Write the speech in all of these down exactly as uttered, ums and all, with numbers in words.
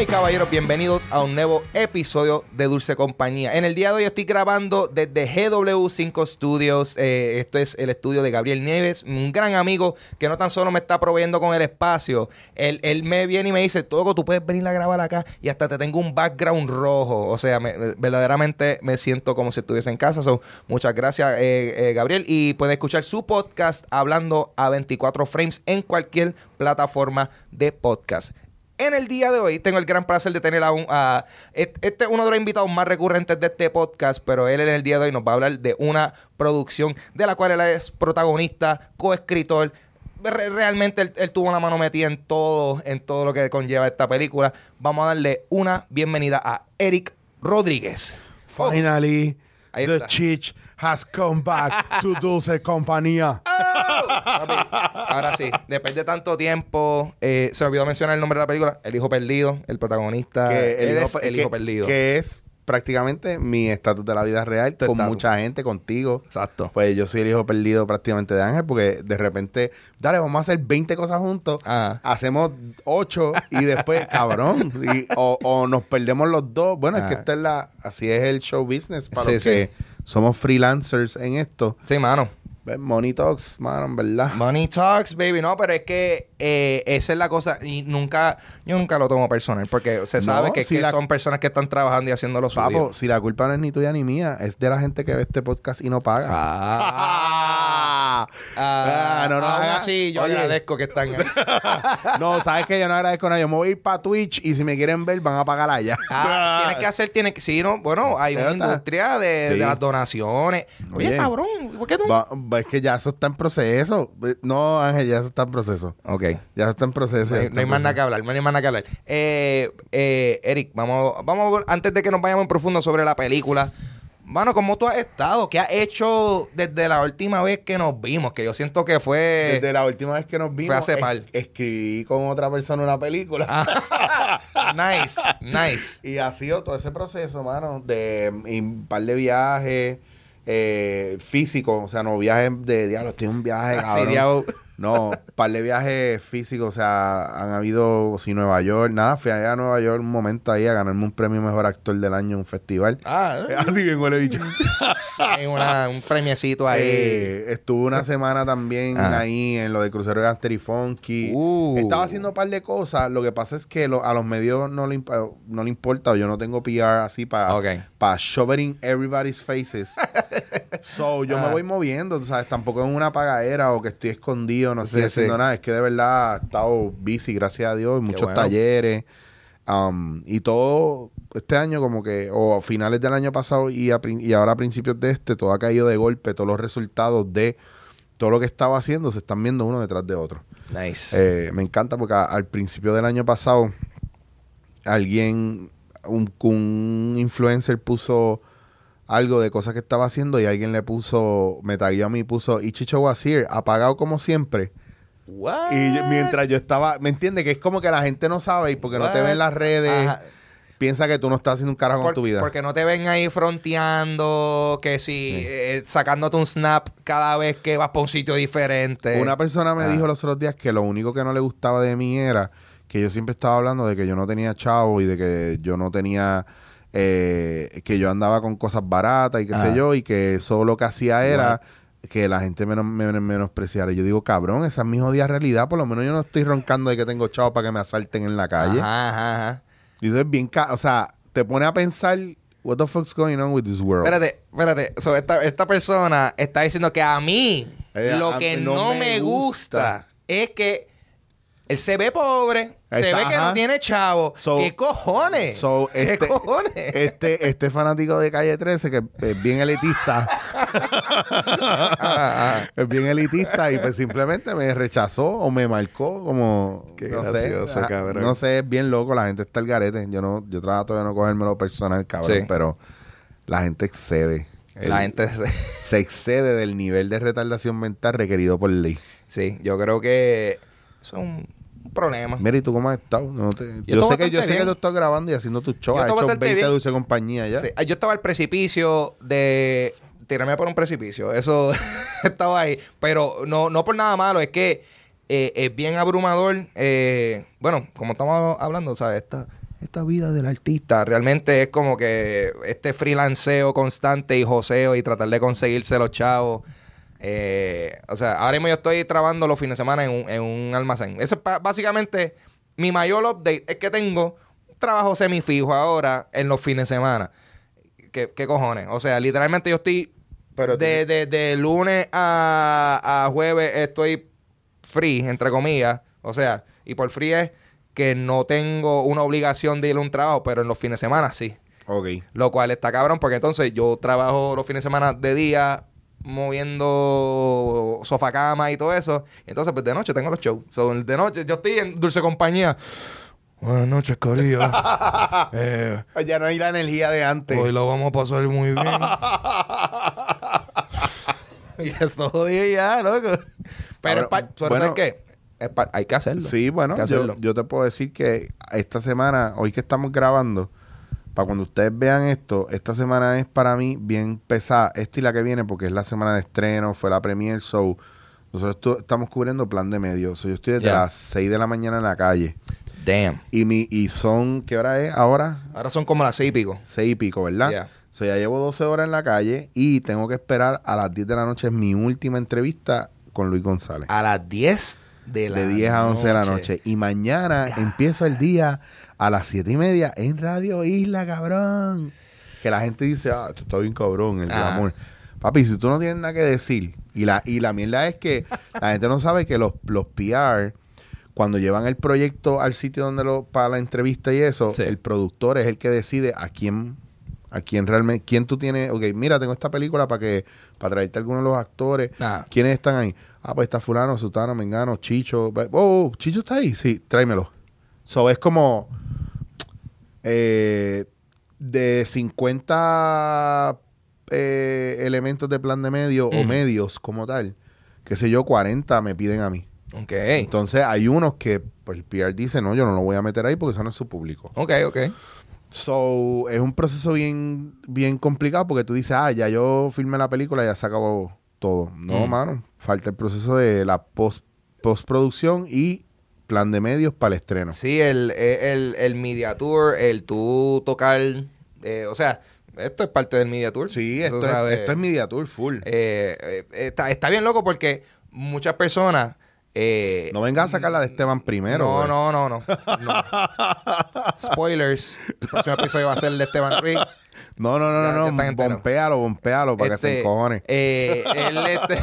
y caballeros, bienvenidos a un nuevo episodio de Dulce Compañía. En el día de hoy estoy grabando desde G W cinco Studios. Eh, esto es el estudio de Gabriel Nieves, un gran amigo que no tan solo me está proveyendo con el espacio. Él, él me viene y me dice, Toco, tú puedes venir a grabar acá y hasta te tengo un background rojo. O sea, me, verdaderamente me siento como si estuviese en casa. So, muchas gracias, eh, eh, Gabriel. Y pueden escuchar su podcast Hablando a veinticuatro Frames en cualquier plataforma de podcast. En el día de hoy tengo el gran placer de tener a un... A, este es uno de los invitados más recurrentes de este podcast, pero él en el día de hoy nos va a hablar de una producción de la cual él es protagonista, coescritor. Re, realmente él, él tuvo una mano metida en todo, en todo lo que conlleva esta película. Vamos a darle una bienvenida a Eric Rodríguez. Finally, Ahí the está. Chich has come back to Dulce Compañía. ¡Oh! Papi, ahora sí, después de tanto tiempo, eh, se me olvidó mencionar el nombre de la película. El hijo perdido, el protagonista. Que él el hijo, es pe- el que- hijo perdido. Que es prácticamente mi estatus de la vida real, Tu con estatus. mucha gente, contigo. Exacto. Pues yo soy el hijo perdido prácticamente de Ángel, porque de repente, dale, vamos a hacer veinte cosas juntos, Ajá. hacemos ocho y después, cabrón, y- o, o nos perdemos los dos. Bueno, es que Ajá. esta es la, así es el show business para Sí, los que somos freelancers en esto. Sí, mano. Ves, Money Talks, mano, en verdad. Money talks, baby. No, pero es que eh, esa es la cosa. Y nunca, yo nunca lo tomo personal. Porque se sabe No, que, si que la- son personas que están trabajando y haciendo lo suyo. Papo, si la culpa no es ni tuya ni mía, es de la gente que ve este podcast y no paga. Ah. Ah, Ah, no, no aún haga- así, yo Oye. agradezco que están ahí. No, sabes que yo no agradezco nada. Yo me voy a ir para Twitch y si me quieren ver, van a pagar allá. Ah, tienes que hacer, tienes que... Sí, no, bueno, hay una Ya está. industria de, Sí. de las donaciones. Oye, Oye. cabrón, ¿por qué tú...? Va- va, es que ya eso está en proceso. No, Ángel, ya eso está en proceso. Ok. Ya eso está en proceso. No ya hay, está no hay en más nada proceso. que hablar, no hay más nada que hablar. Eh, eh, Eric, vamos, vamos a ver, antes de que nos vayamos en profundo sobre la película, mano, ¿cómo tú has estado? ¿Qué has hecho desde la última vez que nos vimos? Que yo siento que fue... Desde la última vez que nos vimos, hace es- par. escribí con otra persona una película. Ah, nice, nice. Y ha sido todo ese proceso, mano, de mm, un par de viajes eh, físicos. O sea, no viajes de diablo, estoy en un viaje, Así, cabrón. diablo. No, un par de viajes físicos, o sea, han habido, sí, Nueva York, nada, fui allá a Nueva York un momento ahí a ganarme un premio Mejor Actor del Año en un festival. Ah, Así bien huele bicho. hay una- un premiecito ahí. Eh, estuve una semana también Ah. ahí en lo de Crucero de Gangster y Funky. Uh. Estaba haciendo un par de cosas. Lo que pasa es que lo- a los medios no le, imp- no le importa. O yo no tengo P R así para Ok. para shove it in everybody's faces. So, yo Ah. me voy moviendo, tú ¿sabes? Tampoco en una pagadera o que estoy escondido, no Sí, estoy haciendo sí. nada. Es que de verdad he estado busy, gracias a Dios. Muchos bueno. talleres. Um, y todo este año como que, o a finales del año pasado y, a prin- y ahora a principios de este, todo ha caído de golpe. Todos los resultados de todo lo que estaba haciendo se están viendo uno detrás de otro. Nice. Eh, me encanta porque a- al principio del año pasado alguien, un, un influencer puso algo de cosas que estaba haciendo y alguien le puso, me tagueó a mí y puso Ichicho Wazir, apagado como siempre. What? Y yo- mientras yo estaba, ¿me entiendes? Que es como que la gente no sabe y porque no te What? ve en las redes, Ajá. piensa que tú no estás haciendo un carajo Por- con tu vida. Porque no te ven ahí fronteando, que si Sí. eh, sacándote un snap cada vez que vas para un sitio diferente. Una persona me Ah. dijo los otros días que lo único que no le gustaba de mí era que yo siempre estaba hablando de que yo no tenía chavo y de que yo no tenía, eh, que yo andaba con cosas baratas y qué Ah. sé yo, y que eso lo que hacía era What? que la gente menos, me, menospreciara. Y yo digo, cabrón, esa es mi jodida realidad. Por lo menos yo no estoy roncando de que tengo chavo para que me asalten en la calle. Ajá, ajá, ajá. Y eso es bien, ca- o sea, te pone a pensar, what the fuck's going on with this world? Espérate, espérate. So, esta, esta persona está diciendo que a mí Eh, lo a- que no no, me me gusta. gusta. es que él se ve pobre, se Esa- ve que ajá. no tiene chavo. So- ¿Qué cojones? So, ¿Qué este, cojones? este, este fanático de Calle trece, que es bien elitista, Ah, ah. es bien elitista y pues simplemente me rechazó o me marcó como... Qué no gracioso, sé, ah, cabrón. No sé, es bien loco, la gente está al garete. Yo no, yo trato de no cogérmelo personal, cabrón, Sí. pero la gente excede. La El- gente... se- se excede del nivel de retardación mental requerido por ley. Sí, yo creo que eso es un problema. Mira, ¿y tú cómo has estado? No te- Yo yo estoy sé que yo bastante sé que bien. tú estás grabando y haciendo tus shows. Yo Has estoy hecho bastante veinte bien. Dulce Compañía ya. Sí, yo estaba al precipicio de tirarme por un precipicio. Eso estaba ahí. Pero no, no por nada malo. Es que eh, es bien abrumador. Eh, bueno, como estamos hablando, ¿sabes? Esta, esta vida del artista realmente es como que este freelanceo constante y joseo y tratar de conseguirse los chavos. Eh, o sea, ahora mismo yo estoy trabajando los fines de semana en un, en un almacén. Eso es pa- básicamente mi mayor update. Es que tengo un trabajo semifijo ahora en los fines de semana. ¿Qué, qué cojones? O sea, literalmente yo estoy Pero de, de, de lunes a, a jueves estoy free, entre comillas. O sea, y por free es que no tengo una obligación de ir a un trabajo, pero en los fines de semana sí. Ok. Lo cual está cabrón porque entonces yo trabajo los fines de semana de día moviendo sofá cama y todo eso. Y entonces pues de noche tengo los shows. So, de noche yo estoy en Dulce Compañía. Buenas noches, corillo. eh, Ya no hay la energía de antes. hoy lo vamos a pasar muy bien. Y eso jodido ya, loco. Pero Ahora, es pa- pero bueno, ¿sabes qué? Es pa- hay que hacerlo. Sí, bueno, Hay que yo, hacerlo. yo te puedo decir que esta semana, hoy que estamos grabando, para cuando ustedes vean esto, esta semana es para mí bien pesada. Esta y la que viene, porque es la semana de estreno, fue la premiere, so nosotros tu- estamos cubriendo plan de medio. So, yo estoy desde Yeah. las seis de la mañana en la calle. Damn. Y mi y son, ¿qué hora es ahora? Ahora son como las seis y pico. Seis y pico, ¿verdad? Yeah. So, ya llevo doce horas en la calle y tengo que esperar a las diez de la noche. Es mi última entrevista con Luis González. A las diez de la De diez a once de la noche. Y mañana God. empiezo el día a las siete y media en Radio Isla, cabrón. Que la gente dice, ah, esto está bien cabrón, el Ah. glamour. Papi, si tú no tienes nada que decir, y la, y la mierda es que la gente no sabe que los, los P R, cuando llevan el proyecto al sitio donde lo, para la entrevista y eso, Sí. el productor es el que decide a quién, a quién realmente, quién tú tienes, ok, mira, tengo esta película para que, para traerte a algunos de los actores. Ah. ¿Quiénes están ahí? Ah, pues está fulano, sutano, mengano, Chicho. Oh, Chicho está ahí. Sí, tráemelo. So, es como eh, de cincuenta eh, elementos de plan de medio o Ujú. medios como tal, qué sé yo, cuarenta me piden a mí. Ok. Entonces, hay unos que pues, el P R dice, no, yo no lo voy a meter ahí porque eso no es su público. Ok, ok. So, es un proceso bien, bien complicado porque tú dices, ah, ya yo filmé la película, ya se acabó todo. No, Mm. mano. Falta el proceso de la post, postproducción y plan de medios para el estreno. Sí, el, el, el media tour, el tú tocar, eh, o sea, esto es parte del media tour. Sí, Tú esto es, sabes, esto es Media Tour full. eh, eh, está, está bien loco porque muchas personas... eh, no vengas a sacarla de Esteban primero. no, güey. no, no, no, no. Spoilers. El próximo episodio va a ser el de Esteban Rick. No, no, no, Ya- ya no, están no. enteros. Bompéalo, bompéalo para que se Este, encojone. eh, él, este,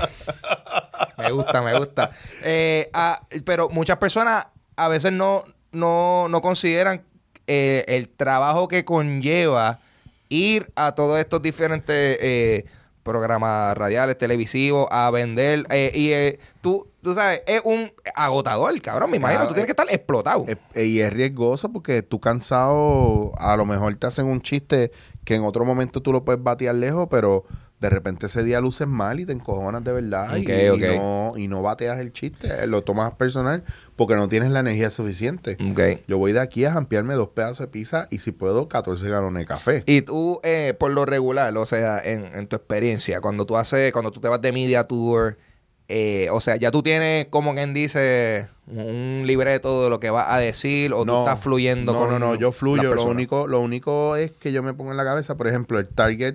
me gusta, me gusta. Eh, ah, pero muchas personas a veces no, no, no consideran eh, el trabajo que conlleva ir a todos estos diferentes eh, programas radiales, televisivos, a vender. eh, y eh, tú, tú sabes, es un agotador, cabrón. Me imagino, Ah, tú tienes que estar explotado. Eh, eh, y es riesgoso porque tú cansado, a lo mejor te hacen un chiste que en otro momento tú lo puedes batear lejos, pero de repente ese día luces mal y te encojonas de verdad y- Ok, y, ok. no, y no bateas el chiste, eh, lo tomas personal porque no tienes la energía suficiente. Ok. Yo voy de aquí a jampearme dos pedazos de pizza y si puedo, catorce galones de café. Y tú, eh, por lo regular, o sea, en, en tu experiencia, cuando tú haces, cuando tú te vas de media tour, eh, o sea, ya tú tienes, como quien dice, un libreto de lo que vas a decir, o tú estás fluyendo no, con No, no, yo las fluyo. Lo personas? único, lo único es que yo me pongo en la cabeza, por ejemplo, el target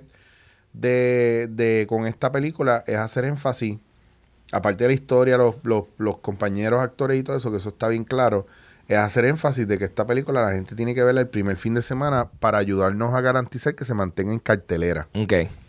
de, de con esta película es hacer énfasis, aparte de la historia, los, los, los compañeros actores y todo eso, que eso está bien claro, es hacer énfasis de que esta película la gente tiene que verla el primer fin de semana para ayudarnos a garantizar que se mantenga en cartelera. Ok.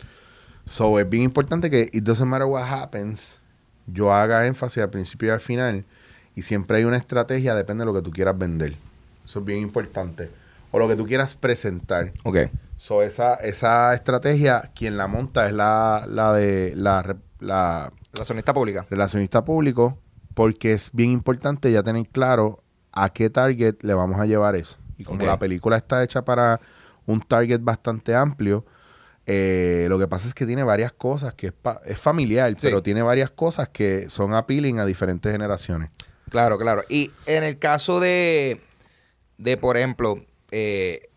So, es bien importante que it doesn't matter what happens, yo haga énfasis al principio y al final, y siempre hay una estrategia, depende de lo que tú quieras vender. Eso es bien importante. O lo que tú quieras presentar. Ok. So, esa, esa estrategia, quien la monta es la, la de la, re- la Relacionista pública. relacionista público, porque es bien importante ya tener claro a qué target le vamos a llevar eso. Y como Ok. la película está hecha para un target bastante amplio, eh, lo que pasa es que tiene varias cosas que es, pa- es familiar, Sí. pero tiene varias cosas que son appealing a diferentes generaciones. Claro, claro. Y en el caso de, de por ejemplo, eh,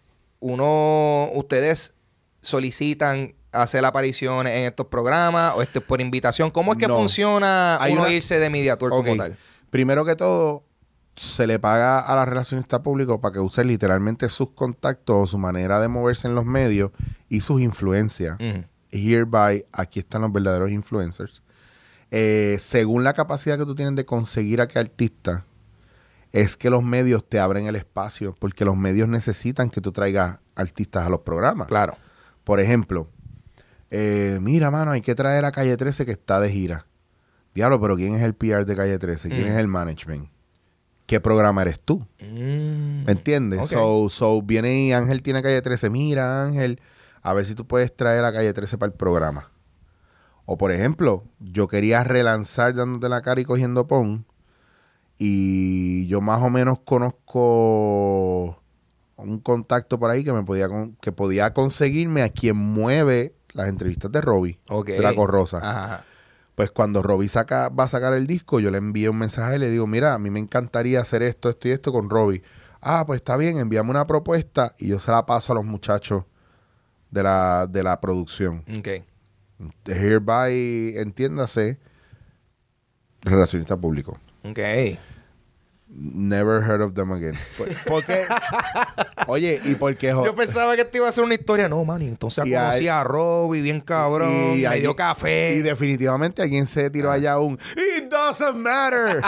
uno, ustedes solicitan hacer apariciones en estos programas o esto es por invitación. ¿Cómo es que No. funciona Hay uno una- irse de media tour Ok. como tal? Primero que todo, se le paga a la relacionista público para que use literalmente sus contactos o su manera de moverse en los medios y sus influencias. Uh-huh. Hereby, aquí están los verdaderos influencers. Eh, según la capacidad que tú tienes de conseguir a qué artista, es que los medios te abren el espacio, porque los medios necesitan que tú traigas artistas a los programas. Claro. Por ejemplo, eh, mira, mano, hay que traer a Calle trece que está de gira. Diablo, pero ¿quién es el P R de Calle trece? ¿Quién mm. es el management? ¿Qué programa eres tú? Mm. ¿Me entiendes? Okay. So, so viene y Ángel tiene Calle trece. Mira, Ángel, a ver si tú puedes traer a Calle trece para el programa. O, por ejemplo, yo quería relanzar Dándote la Cara y Cogiendo Pon. Y yo más o menos conozco un contacto por ahí que me podía que podía conseguirme a quien mueve las entrevistas de Robbie, okay. de La Corrosa. Ajá. Pues cuando Robbie saca, va a sacar el disco, yo le envío un mensaje y le digo, mira, a mí me encantaría hacer esto, esto y esto con Robbie. Ah, pues está bien, envíame una propuesta y yo se la paso a los muchachos de la, de la producción. Okay. Hereby, entiéndase, relacionista público. Ok. Never heard of them again. ¿Por qué? Oye, ¿y por qué? Yo pensaba que te iba a hacer una historia. No, man, entonces conocí a Robbie, bien cabrón, y me dio café. Y definitivamente alguien se tiró ah. allá un It doesn't matter.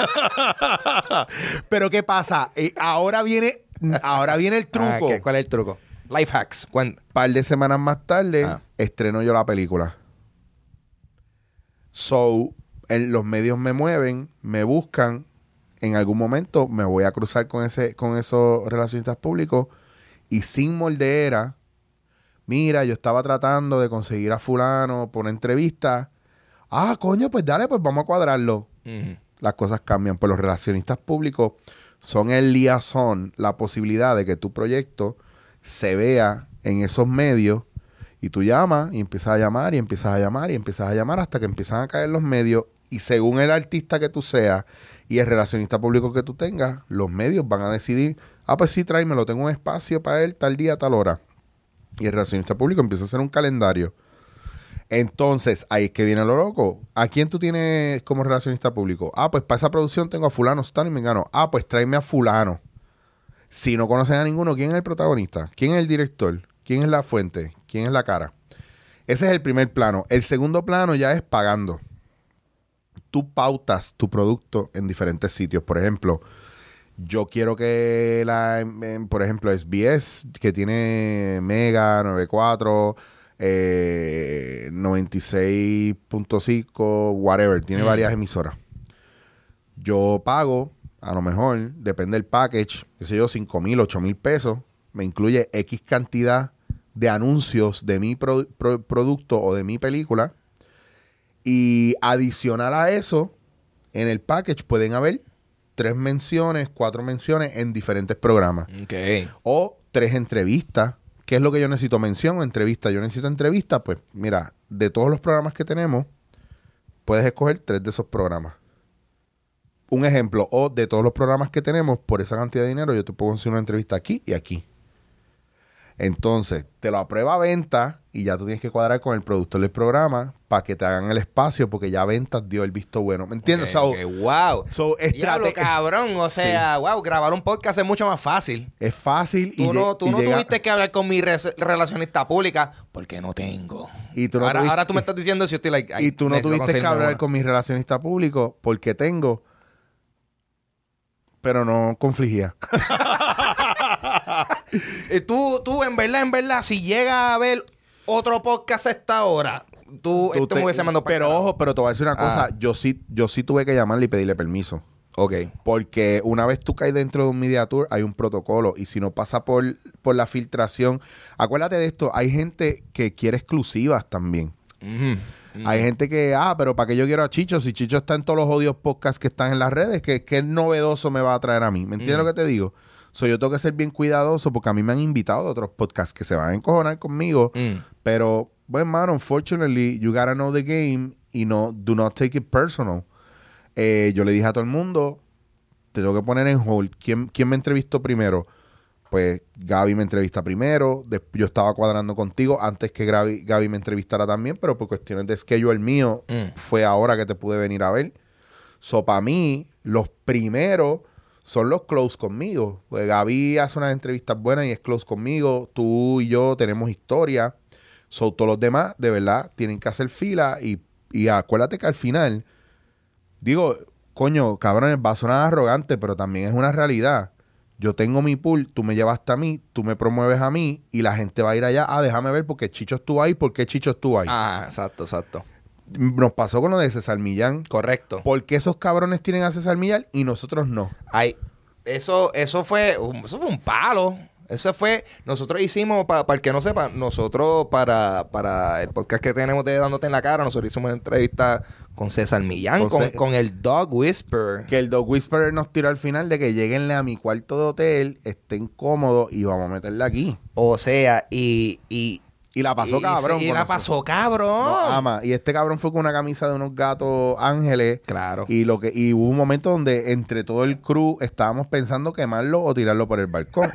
Pero ¿qué pasa? Eh, ahora viene ahora viene el truco. Ah, ¿cuál es el truco? Life hacks. Un par de semanas más tarde, ah. estreno yo la película. So, en los medios me mueven, me buscan. En algún momento me voy a cruzar con ese con esos relacionistas públicos y sin moldeera, mira, yo estaba tratando de conseguir a fulano por una entrevista. Ah, coño, pues dale, pues vamos a cuadrarlo. Uh-huh. Las cosas cambian. Pues los relacionistas públicos son el liaison, la posibilidad de que tu proyecto se vea en esos medios y tú llamas y empiezas a llamar y empiezas a llamar y empiezas a llamar hasta que empiezan a caer los medios. Y según el artista que tú seas y el relacionista público que tú tengas, los medios van a decidir, ah, pues sí, tráemelo, tengo un espacio para él tal día, tal hora. Y el relacionista público empieza a hacer un calendario. Entonces, ahí es que viene lo loco. ¿A quién tú tienes como relacionista público? Ah, pues para esa producción tengo a fulano, sutano y mengano. Ah, pues tráeme a fulano. Si no conocen a ninguno, ¿quién es el protagonista? ¿Quién es el director? ¿Quién es la fuente? ¿Quién es la cara? Ese es el primer plano. El segundo plano ya es pagando. Tú pautas tu producto en diferentes sitios. Por ejemplo, yo quiero que la, en, por ejemplo, S B S, que tiene Mega, noventa y cuatro, eh, noventa y seis punto cinco, whatever, tiene mm. varias emisoras. Yo pago, a lo mejor, depende del package, qué sé yo, cinco mil, ocho mil pesos. Me incluye X cantidad de anuncios de mi pro, pro, producto o de mi película. Y adicional a eso, en el package pueden haber tres menciones, cuatro menciones en diferentes programas. Okay. O tres entrevistas. ¿Qué es lo que yo necesito? Mención o entrevista. Yo necesito entrevista. Pues mira, de todos los programas que tenemos, puedes escoger tres de esos programas. Un ejemplo, o de todos los programas que tenemos, por esa cantidad de dinero, yo te puedo hacer una entrevista aquí y aquí. Entonces, te lo aprueba venta y ya tú tienes que cuadrar con el productor del programa para que te hagan el espacio porque ya ventas dio el visto bueno. ¿Me entiendes? Okay, so, okay, wow. So, Diablo, cabrón. O sea, sí. wow, grabar un podcast es mucho más fácil. Es fácil. Tú y no, de, tú y no llega... tuviste que hablar con mi re relacionista pública porque no tengo. Y tú no ahora, tuviste... ahora tú me estás diciendo si yo estoy like... Y tú no tuviste que hablar con mi relacionista público porque tengo... Pero no confligía. tú, tú, en verdad, en verdad, si llega a ver otro podcast a esta hora, tú, tú este me hubiese mandado. Pero ojo, pero te voy a decir una cosa. Ah. Yo sí, yo sí tuve que llamarle y pedirle permiso. Ok. Porque una vez tú caes dentro de un media tour, hay un protocolo. Y si no pasa por, por la filtración... Acuérdate de esto. Hay gente que quiere exclusivas también. Uh-huh. Mm. Hay gente que, ah, pero ¿para qué yo quiero a Chicho? Si Chicho está en todos los odios podcasts que están en las redes, ¿qué, qué novedoso me va a traer a mí? ¿Me entiendes mm. lo que te digo? So, yo tengo que ser bien cuidadoso porque a mí me han invitado a otros podcasts que se van a encojonar conmigo. Mm. Pero, bueno, man, unfortunately, you gotta know the game y no, do not take it personal. Eh, yo le dije a todo el mundo, te tengo que poner en hold. ¿Quién, quién me entrevistó primero? Pues Gaby me entrevista primero. De, yo estaba cuadrando contigo antes que Gaby, Gaby me entrevistara también, pero por cuestiones de schedule mío, mm. fue ahora que te pude venir a ver. So, para mí, los primeros son los close conmigo. Pues Gaby hace unas entrevistas buenas y es close conmigo. Tú y yo tenemos historia. So, todos los demás, de verdad, tienen que hacer fila y, y acuérdate que al final, digo, coño, cabrones, va a sonar arrogante, pero también es una realidad. Yo tengo mi pool, tú me llevaste a mí, tú me promueves a mí y la gente va a ir allá. Ah, déjame ver porque Chicho estuvo ahí, ¿por qué Chicho estuvo ahí? Ah, exacto, exacto. Nos pasó con lo de César Millán. Correcto. ¿Por qué esos cabrones tienen a César Millán y nosotros no? Ay, eso, eso fue, un- eso fue un palo. Eso fue, nosotros hicimos, para el que no sepa, nosotros para, para el podcast que tenemos de Dándote en la Cara, nosotros hicimos una entrevista con César Millán, Con con, Ce- con el Dog Whisperer. Que el Dog Whisperer nos tiró al final de que lleguenle a mi cuarto de hotel, estén cómodos y vamos a meterla aquí. O sea, y... y Y la pasó y- cabrón. Y, con la nosotros. pasó cabrón. Nos ama. Y este cabrón fue con una camisa de unos gatos ángeles. Claro. Y lo que y hubo un momento donde entre todo el crew estábamos pensando quemarlo o tirarlo por el balcón.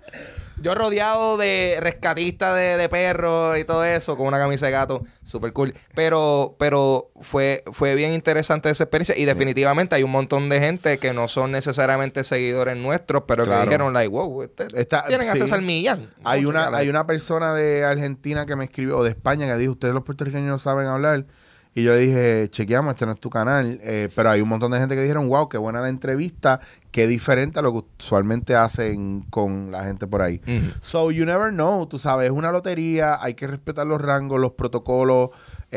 Yo rodeado de rescatistas de, de perros y todo eso, con una camisa de gato, súper cool. Pero, pero fue, fue bien interesante esa experiencia. Y definitivamente hay un montón de gente que no son necesariamente seguidores nuestros, pero Claro. que dijeron, like, wow, este, Está- tienen a sí. César Millán. Hay Vamos a una, checarlo. hay una persona de Argentina que me escribió, o de España, que dijo, ustedes los puertorriqueños no saben hablar. Y yo le dije, chequeamos, este no es tu canal. Eh, pero hay un montón de gente que dijeron, wow, qué buena la entrevista, qué diferente a lo que usualmente hacen con la gente por ahí. Ujú. So, you never know, tú sabes, es una lotería, hay que respetar los rangos, los protocolos,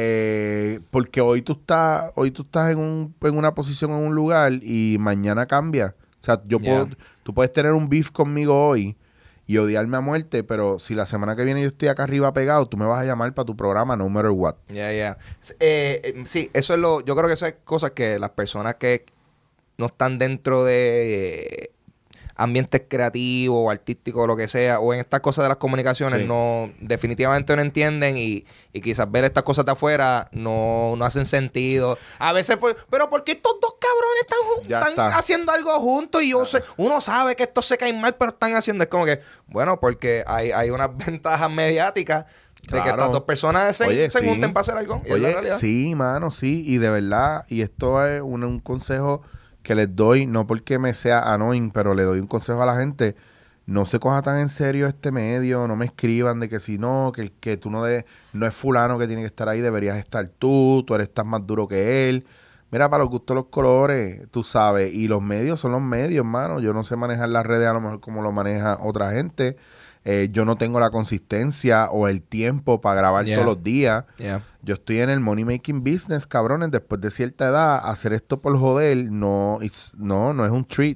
eh, porque hoy tú estás, hoy tú estás en, un, en una posición, en un lugar, y mañana cambia. O sea, yo Yeah. puedo, tú puedes tener un beef conmigo hoy y odiarme a muerte, pero si la semana que viene yo estoy acá arriba pegado, tú me vas a llamar para tu programa, no matter what. Ya, ya. Eh, eh, sí, eso es lo... Yo creo que eso es cosas que las personas que no están dentro de eh, ambientes creativos o artísticos o lo que sea, o en estas cosas de las comunicaciones, Sí. no definitivamente no entienden y, y quizás ver estas cosas de afuera no, no hacen sentido. A veces, pues, pero ¿por qué estos dos cabrones están, jun- Ya están está. haciendo algo juntos? Y yo sé- uno sabe que estos se caen mal, pero están haciendo... Es como que, bueno, porque hay, hay unas ventajas mediáticas de que Claro. estas dos personas se, Oye, se sí. junten para hacer algo. Y es la Oye, realidad. sí, mano, sí, y de verdad, y esto es un, un consejo que les doy, no porque me sea annoying, pero le doy un consejo a la gente, no se coja tan en serio este medio, no me escriban de que si no, que, que tú no de, no es fulano que tiene que estar ahí, deberías estar tú, tú eres tan más duro que él. Mira, para los gustos los colores, tú sabes, y los medios son los medios, mano, yo no sé manejar las redes a lo mejor como lo maneja otra gente. Eh, yo no tengo la consistencia o el tiempo para grabar Yeah. todos los días. Yeah. Yo estoy en el money making business, cabrones. Después de cierta edad, hacer esto por joder, no, it's- no, no es un treat.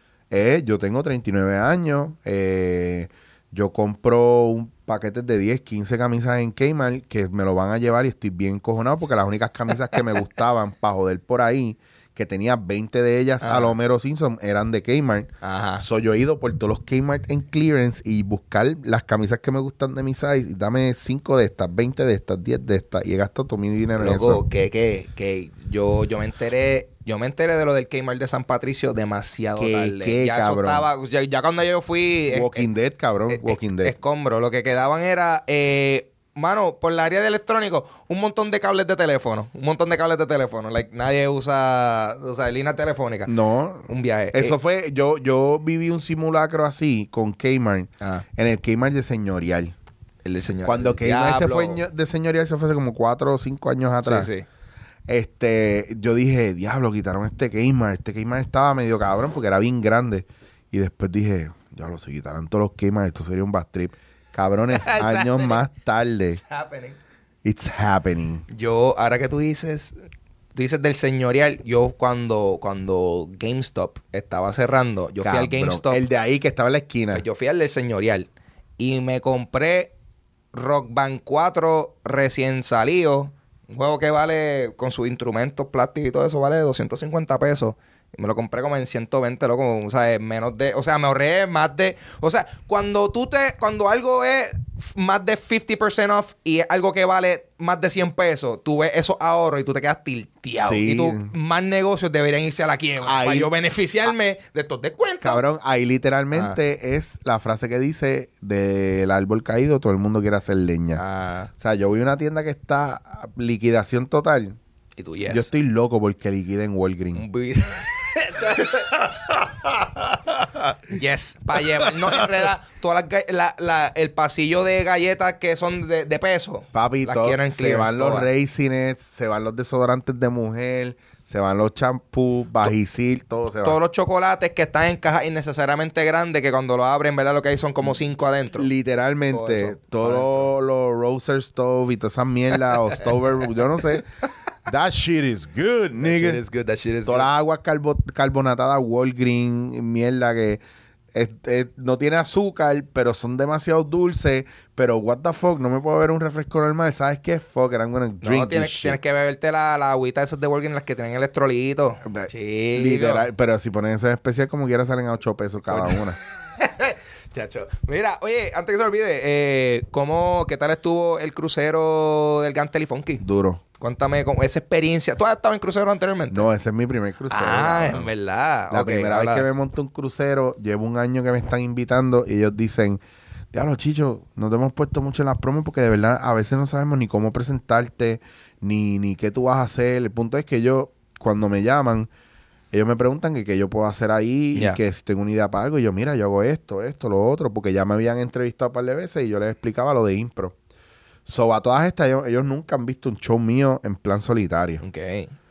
Eh, yo tengo treinta y nueve años. eh, yo compro un paquete de diez, quince camisas en Kmart que me lo van a llevar y estoy bien cojonado porque las únicas camisas que me gustaban para joder por ahí, que tenía veinte de ellas Ajá. a lo Homero Simpson, eran de Kmart. Ajá. So, yo he ido por todos los Kmart en clearance y buscar las camisas que me gustan de mi size y dame cinco de estas, veinte de estas, diez de estas y he gastado todo mi dinero en Loco, eso. que, que, que yo, yo me enteré, yo me enteré de lo del Kmart de San Patricio demasiado ¿Qué, tarde. qué, ya eso cabrón? estaba, ya, ya cuando yo fui eh, Walking Dead, cabrón, eh, Walking eh, Dead. escombro, lo que quedaban era eh, mano, por la área de electrónico, un montón de cables de teléfono, un montón de cables de teléfono, like, nadie usa, o sea, línea telefónica. No, Un viaje. eso Eh, fue, yo, yo viví un simulacro así con Kmart, ah, en el Kmart de señorial. el del señor. Cuando el Kmart se diablo. fue ño- de señorial, se fue hace como cuatro o cinco años atrás. Sí, sí. Este, yo dije, diablo, quitaron este Kmart. Este Kmart estaba medio cabrón porque era bien grande. Y después dije, diablo, se quitaron todos los Kmart, esto sería un bad trip. Cabrones, It's años happening. más tarde. It's happening. It's happening. Yo, ahora que tú dices, tú dices del señorial, yo cuando, cuando GameStop estaba cerrando, yo fui al Cabrón, GameStop, el de ahí que estaba en la esquina. pues yo fui al del señorial y me compré Rock Band cuatro recién salido, un juego que vale con sus instrumentos, plásticos y todo eso, vale doscientos cincuenta pesos. Y me lo compré como en ciento veinte, loco, o sea, menos de, o sea, me ahorré más de, o sea, cuando tú te, cuando algo es f- más de cincuenta por ciento off y es algo que vale más de cien pesos, tú ves esos ahorros y tú te quedas tilteado. Sí. Y tú, más negocios deberían irse a la quiebra Ahí- para yo beneficiarme de estos descuentos. Cabrón, ahí literalmente Ah. es la frase que dice del árbol caído, todo el mundo quiere hacer leña. Ah, O sea, yo voy a una tienda que está a liquidación total. y tú, yes. Yo estoy loco porque liquiden Walgreens. Un vi- Yes, para llevar, no enreda todas las ga- la, la, el pasillo de galletas que son de, de peso. Papi, las todo- quiero en se clearance van los todas. Racinets, se van los desodorantes de mujer, se van los champús, Vagisil, todo se va. Todos los chocolates que están en cajas innecesariamente grandes que cuando lo abren, ¿verdad? Lo que hay son como cinco adentro. Literalmente, Todo eso, todos los Roaster Stove y toda esa mierda, o Stover, yo no sé. That shit is good, That nigga. shit is good, that shit is Todas good. las aguas carbo- carbonatadas Walgreen, mierda que es- es- no tiene azúcar, pero son demasiado dulces. Pero what the fuck, no me puedo beber un refresco normal. ¿Sabes qué? Fuck it, I'm gonna drink No, tienes, this shit. tienes que beberte la, la agüita esas de Walgreens, las que tienen electrolitos. Chico. Literal, pero si ponen eso en especial, como quiera salen a ocho pesos cada una. Chacho. Mira, oye, antes que se me olvide, eh, ¿cómo, qué tal estuvo el crucero del Gantel y Funky? Duro. Cuéntame cómo, esa experiencia. ¿Tú has estado en crucero anteriormente? No, ese es mi primer crucero. Ah, cabrón. en verdad. La Ok, primera habla- vez que me monto un crucero, llevo un año que me están invitando y ellos dicen, diablo, Chicho, no te hemos puesto mucho en las promos porque de verdad a veces no sabemos ni cómo presentarte, ni, ni qué tú vas a hacer. El punto es que yo, cuando me llaman, ellos me preguntan que qué yo puedo hacer ahí Ya. y que si tengo una idea para algo. Y yo, mira, yo hago esto, esto, lo otro, porque ya me habían entrevistado un par de veces y yo les explicaba lo de impro. So, a todas estas, ellos, ellos nunca han visto un show mío en plan solitario. Ok.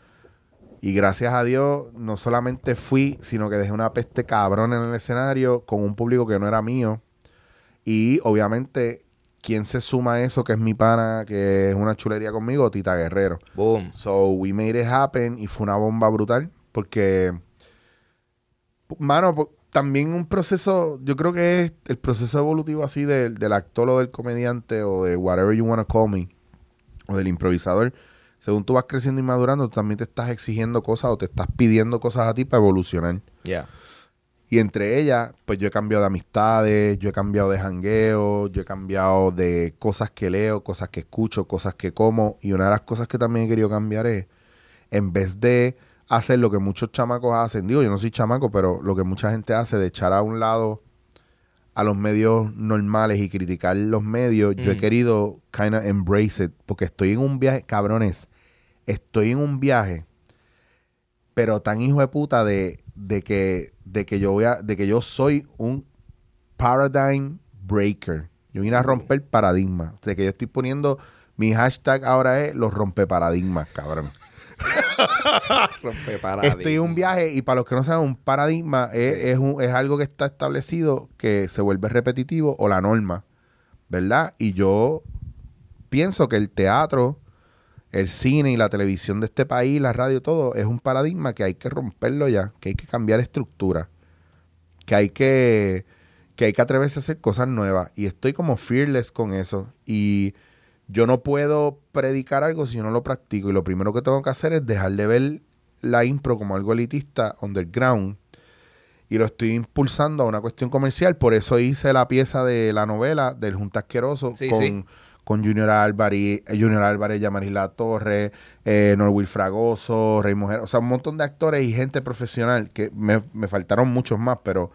Y gracias a Dios, no solamente fui, sino que dejé una peste cabrón en el escenario con un público que no era mío. Y obviamente, ¿quién se suma a eso? Que es mi pana, que es una chulería conmigo, Tita Guerrero. Boom. So, we made it happen y fue una bomba brutal. Porque, mano, po- también un proceso, yo creo que es el proceso evolutivo así del, del actor o del comediante o de whatever you wanna call me, o del improvisador. Según tú vas creciendo y madurando, tú también te estás exigiendo cosas o te estás pidiendo cosas a ti para evolucionar. Ya. Y entre ellas, pues yo he cambiado de amistades, yo he cambiado de jangueo, yo he cambiado de cosas que leo, cosas que escucho, cosas que como. Y una de las cosas que también he querido cambiar es, en vez de hacer lo que muchos chamacos hacen, digo, yo no soy chamaco, pero lo que mucha gente hace de echar a un lado a los medios normales y criticar los medios, yo he Mm. querido kind of embrace it, porque estoy en un viaje, cabrones, estoy en un viaje, pero tan hijo de puta de, de que de que yo voy a, de que yo soy un paradigm breaker. Yo vine a romper paradigmas. De que yo estoy poniendo, mi hashtag ahora es los rompe paradigmas, cabrón. Rompe paradigma. Estoy en un viaje y para los que no saben, un paradigma es, Sí. es, un- es algo que está establecido que se vuelve repetitivo o la norma, ¿verdad? Y yo pienso que el teatro, el cine y la televisión de este país, la radio, todo, es un paradigma que hay que romperlo ya, que hay que cambiar estructura, que hay que, que hay que atreverse a hacer cosas nuevas. Y estoy como fearless con eso. Y yo no puedo predicar algo si yo no lo practico. Y lo primero que tengo que hacer es dejar de ver la impro como algo elitista, underground. Y lo estoy impulsando a una cuestión comercial. Por eso hice la pieza de la novela del Junta Asqueroso Sí, con, sí. con Junior Álvarez, eh, Junior Álvarez, Yamarisla Torres, eh, Norwil Fragoso, Rey Mujer. O sea, un montón de actores y gente profesional que me, me faltaron muchos más, pero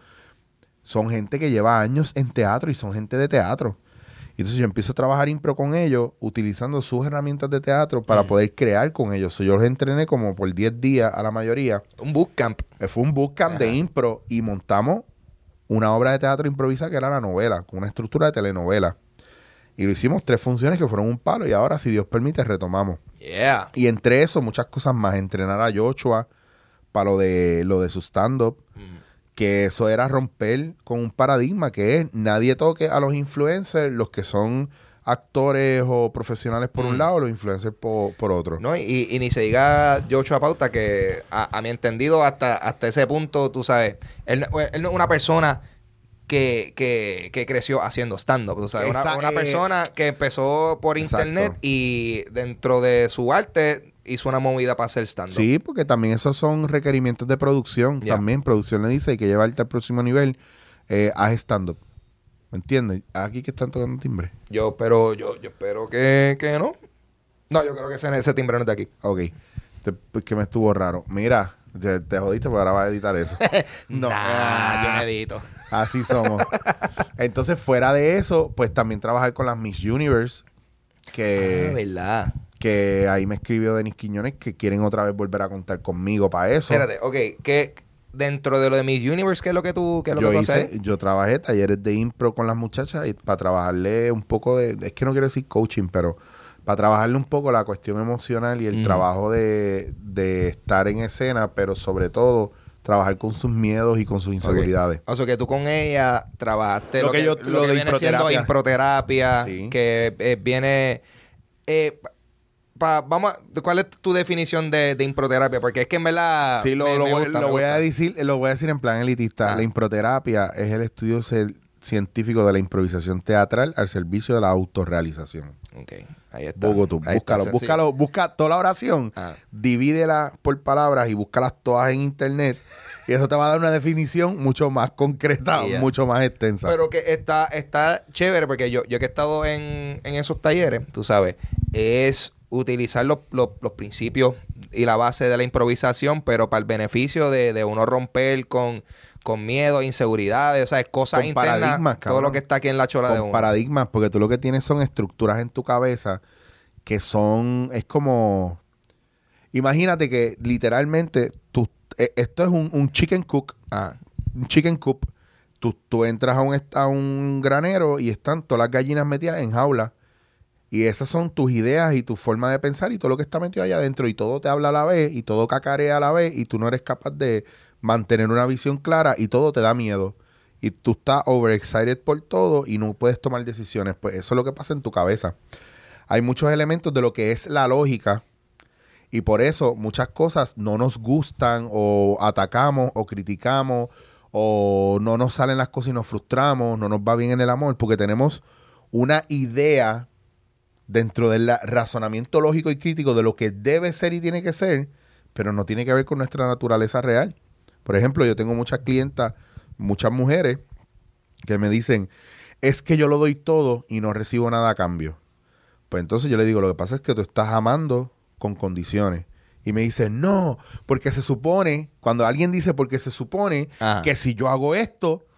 son gente que lleva años en teatro y son gente de teatro. Y entonces yo empiezo a trabajar impro con ellos, utilizando sus herramientas de teatro para Mm. poder crear con ellos. So, yo los entrené como por diez días a la mayoría. Un bootcamp. Eh, Fue un bootcamp de Ajá. impro y montamos una obra de teatro improvisada que era la novela, con una estructura de telenovela. Y lo hicimos tres funciones que fueron un palo y ahora, si Dios permite, retomamos. Yeah. Y entre eso, muchas cosas más. Entrenar a Joshua para lo de, lo de su stand-up. Mm. Que eso era romper con un paradigma que es nadie toque a los influencers, los que son actores o profesionales por Mm. un lado, los influencers por, por otro. No, y, y ni se diga Joshua Pauta que a, a mi entendido hasta, hasta ese punto, tú sabes, él, no- él no es una persona que, que, que creció haciendo stand-up. O sea, una, Esa- una eh, persona que empezó por exacto. internet y dentro de su arte hizo una movida para hacer stand-up. Sí, porque también esos son requerimientos de producción. Ya. También producción le dice hay que llevarte al próximo nivel, eh, haz stand-up. ¿Me entiendes? Aquí que están tocando timbre. Yo espero, yo, yo espero que, que no. No, yo creo que ese, ese timbre no es de aquí. Ok. Te- pues que me estuvo raro. Mira, te, te jodiste porque ahora vas a editar eso. No. Nah, yo no edito. Así somos. Entonces, fuera de eso, pues también trabajar con las Miss Universe, que, Ah, verdad. que ahí me escribió Denis Quiñones que quieren otra vez volver a contar conmigo para eso. Espérate, ok, que dentro de lo de Miss Universe, ¿qué es lo que tú, qué es lo yo que tú hice, haces? yo trabajé talleres de impro con las muchachas y para trabajarle un poco de, es que no quiero decir coaching, pero para trabajarle un poco la cuestión emocional y el Mm. trabajo de, de estar en escena, pero sobre todo trabajar con sus miedos y con sus inseguridades. O sea, que tú con ella trabajaste Lo lo, que que, yo- lo lo que de viene siendo improterapia. improterapia, Sí. que eh, viene... eh, pa- vamos a- ¿cuál es tu definición de, de improterapia? Porque es que en verdad Sí, lo, me- lo me voy, gusta, lo me voy a gusta. decir, lo voy a decir en plan elitista. Ah. La improterapia es el estudio ce- científico de la improvisación teatral al servicio de la autorrealización. Ok, ahí está. Bogotá, Ahí está, búscalo, sencillo. búscalo, busca toda la oración, Ah. divídela por palabras y búscalas todas en internet. Y eso te va a dar una definición mucho más concreta, Y ya. mucho más extensa. Pero que está, está chévere porque yo, yo que he estado en, en esos talleres, tú sabes, es utilizar los, los, los principios y la base de la improvisación, pero para el beneficio de, de uno romper con, con miedo, inseguridades, ¿sabes? Cosas Con internas, paradigmas, todo cabrón. lo que está aquí en la chola de Con uno. paradigmas, porque tú lo que tienes son estructuras en tu cabeza que son, es como, imagínate que literalmente tú, eh, esto es un, un chicken cook, Ah, un chicken coop. Tú, tú entras a un, est- a un granero y están todas las gallinas metidas en jaula. Y esas son tus ideas y tu forma de pensar y todo lo que está metido allá adentro. Y todo te habla a la vez y todo cacarea a la vez y tú no eres capaz de mantener una visión clara y todo te da miedo. Y tú estás overexcited por todo y no puedes tomar decisiones. Pues eso es lo que pasa en tu cabeza. Hay muchos elementos de lo que es la lógica y por eso muchas cosas no nos gustan o atacamos o criticamos o no nos salen las cosas y nos frustramos, no nos va bien en el amor porque tenemos una idea dentro del la- razonamiento lógico y crítico de lo que debe ser y tiene que ser, pero no tiene que ver con nuestra naturaleza real. Por ejemplo, yo tengo muchas clientas, muchas mujeres que me dicen, es que yo lo doy todo y no recibo nada a cambio. Pues entonces yo le digo, lo que pasa es que tú estás amando con condiciones. Y me dice, no, porque se supone, cuando alguien dice porque se supone Ajá. que si yo hago esto,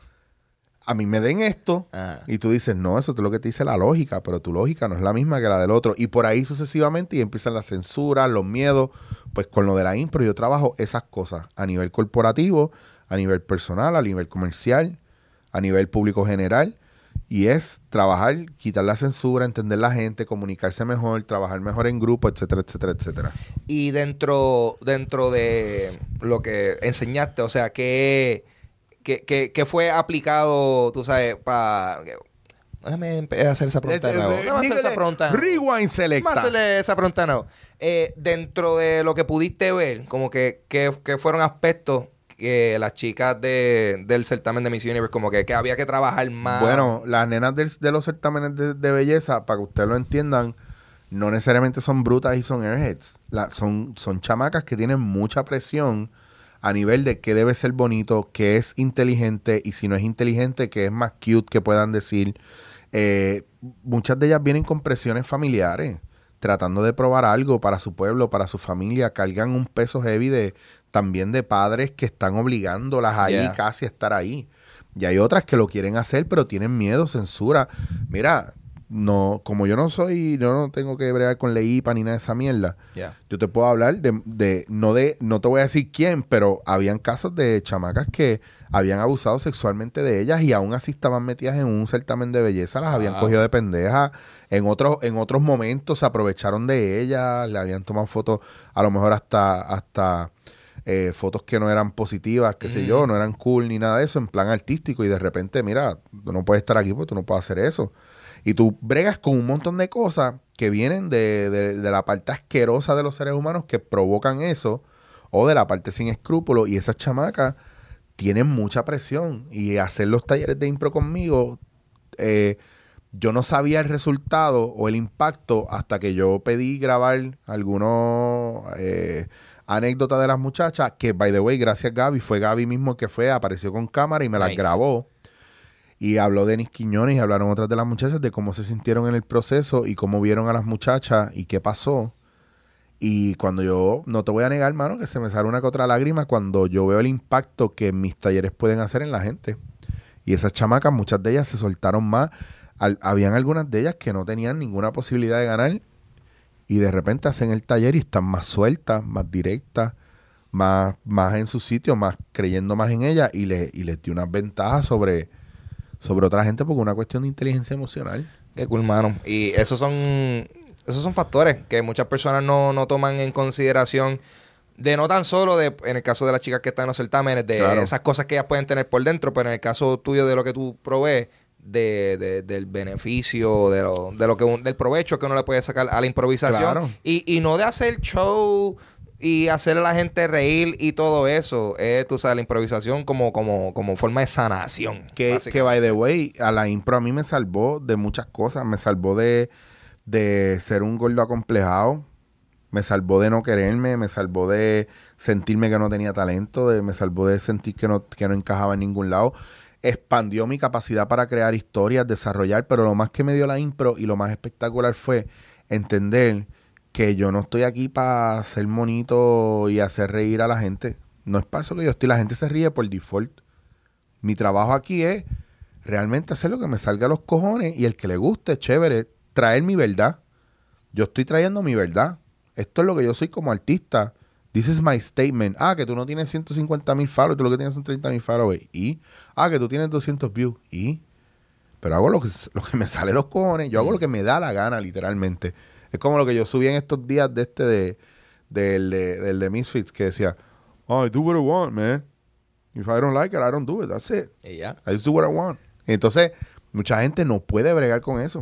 a mí me den esto. Ajá. Y tú dices, no, eso es lo que te dice la lógica, pero tu lógica no es la misma que la del otro. Y por ahí sucesivamente y empiezan las censuras, los miedos. Pues con lo de la impro yo trabajo esas cosas a nivel corporativo, a nivel personal, a nivel comercial, a nivel público general. Y es trabajar, quitar la censura, entender la gente, comunicarse mejor, trabajar mejor en grupo, etcétera, etcétera, etcétera. Y dentro, dentro de lo que enseñaste, o sea, ¿qué, qué, qué, qué fue aplicado, tú sabes, para... Déjame empe- hacer esa pregunta de nuevo. Déjame hacer esa pregunta de nuevo. Rewind Selecta. Vamos a hacerle esa pregunta de nuevo. Eh, dentro de lo que pudiste ver, como que, que, que fueron aspectos que las chicas de, del certamen de Miss Universe, como que, que había que trabajar más. Bueno, las nenas del- de los certámenes de, de belleza, para que ustedes lo entiendan, no necesariamente son brutas y son airheads. La- son, son chamacas que tienen mucha presión a nivel de qué debe ser bonito, qué es inteligente y si no es inteligente, qué es más cute que puedan decir. Eh, muchas de ellas vienen con presiones familiares, tratando de probar algo para su pueblo, para su familia, cargan un peso heavy de también de padres que están obligándolas ahí Yeah. casi a estar ahí. Y hay otras que lo quieren hacer, pero tienen miedo, censura. Mira, no, como yo no soy, yo no tengo que bregar con la I P A ni nada de esa mierda. Ya. Yo te puedo hablar de, de, no de, no te voy a decir quién, pero habían casos de chamacas que habían abusado sexualmente de ellas y aún así estaban metidas en un certamen de belleza, las habían Wow. cogido de pendeja. En otros, en otros momentos se aprovecharon de ellas, le habían tomado fotos, a lo mejor hasta, hasta eh, fotos que no eran positivas, qué sé Mm. yo, no eran cool ni nada de eso, en plan artístico, y de repente, mira, tú no puedes estar aquí porque tú no puedes hacer eso. Y tú bregas con un montón de cosas que vienen de, de, de la parte asquerosa de los seres humanos que provocan eso, o de la parte sin escrúpulos, y esas chamacas tienen mucha presión. Y hacer los talleres de impro conmigo, eh, yo no sabía el resultado o el impacto hasta que yo pedí grabar algunos eh, anécdotas de las muchachas, que, by the way, gracias Gaby, fue Gaby mismo que fue, apareció con cámara y me las Nice. grabó. Y habló Denis Quiñones y hablaron otras de las muchachas de cómo se sintieron en el proceso y cómo vieron a las muchachas y qué pasó. Y cuando yo, no te voy a negar, hermano, que se me sale una que otra lágrima cuando yo veo el impacto que mis talleres pueden hacer en la gente. Y esas chamacas, muchas de ellas se soltaron más. Al- habían algunas de ellas que no tenían ninguna posibilidad de ganar y de repente hacen el taller y están más sueltas, más directas, más, más en su sitio, más creyendo más en ella y le, y les dio unas ventajas sobre, sobre otra gente porque es una cuestión de inteligencia emocional. Qué cool, mano. Y esos son, esos son factores que muchas personas no, no toman en consideración. De no tan solo de, en el caso de las chicas que están en los certámenes, de Claro. esas cosas que ellas pueden tener por dentro, pero en el caso tuyo de lo que tú provees, de, de, del beneficio, de lo, de lo que un- del provecho que uno le puede sacar a la improvisación. Claro. Y, y no de hacer show y hacer a la gente reír y todo eso. Es, tú sabes, la improvisación como, como, como forma de sanación. Que, básicamente. que, by the way, a la impro a mí me salvó de muchas cosas. Me salvó de, de ser un gordo acomplejado. Me salvó de no quererme. Me salvó de sentirme que no tenía talento. De, me salvó de sentir que no, que no encajaba en ningún lado. Expandió mi capacidad para crear historias, desarrollar. Pero lo más que me dio la impro y lo más espectacular fue entender que yo no estoy aquí para ser bonito y hacer reír a la gente. No es para eso que yo estoy. La gente se ríe por default. Mi trabajo aquí es realmente hacer lo que me salga a los cojones y el que le guste, chévere, traer mi verdad. Yo estoy trayendo mi verdad. Esto es lo que yo soy como artista. This is my statement. Ah, que tú no tienes ciento cincuenta mil followers, tú lo que tienes son treinta mil followers. ¿Y? Ah, que tú tienes doscientos views. ¿Y? Pero hago lo que, lo que me sale a los cojones. Yo hago lo que me da la gana, literalmente. Es como lo que yo subí en estos días de este de, del de, del de Misfits, que decía, oh, I do what I want, man. If I don't like it, I don't do it. That's it. Y ya. I just do what I want. Entonces, mucha gente no puede bregar con eso.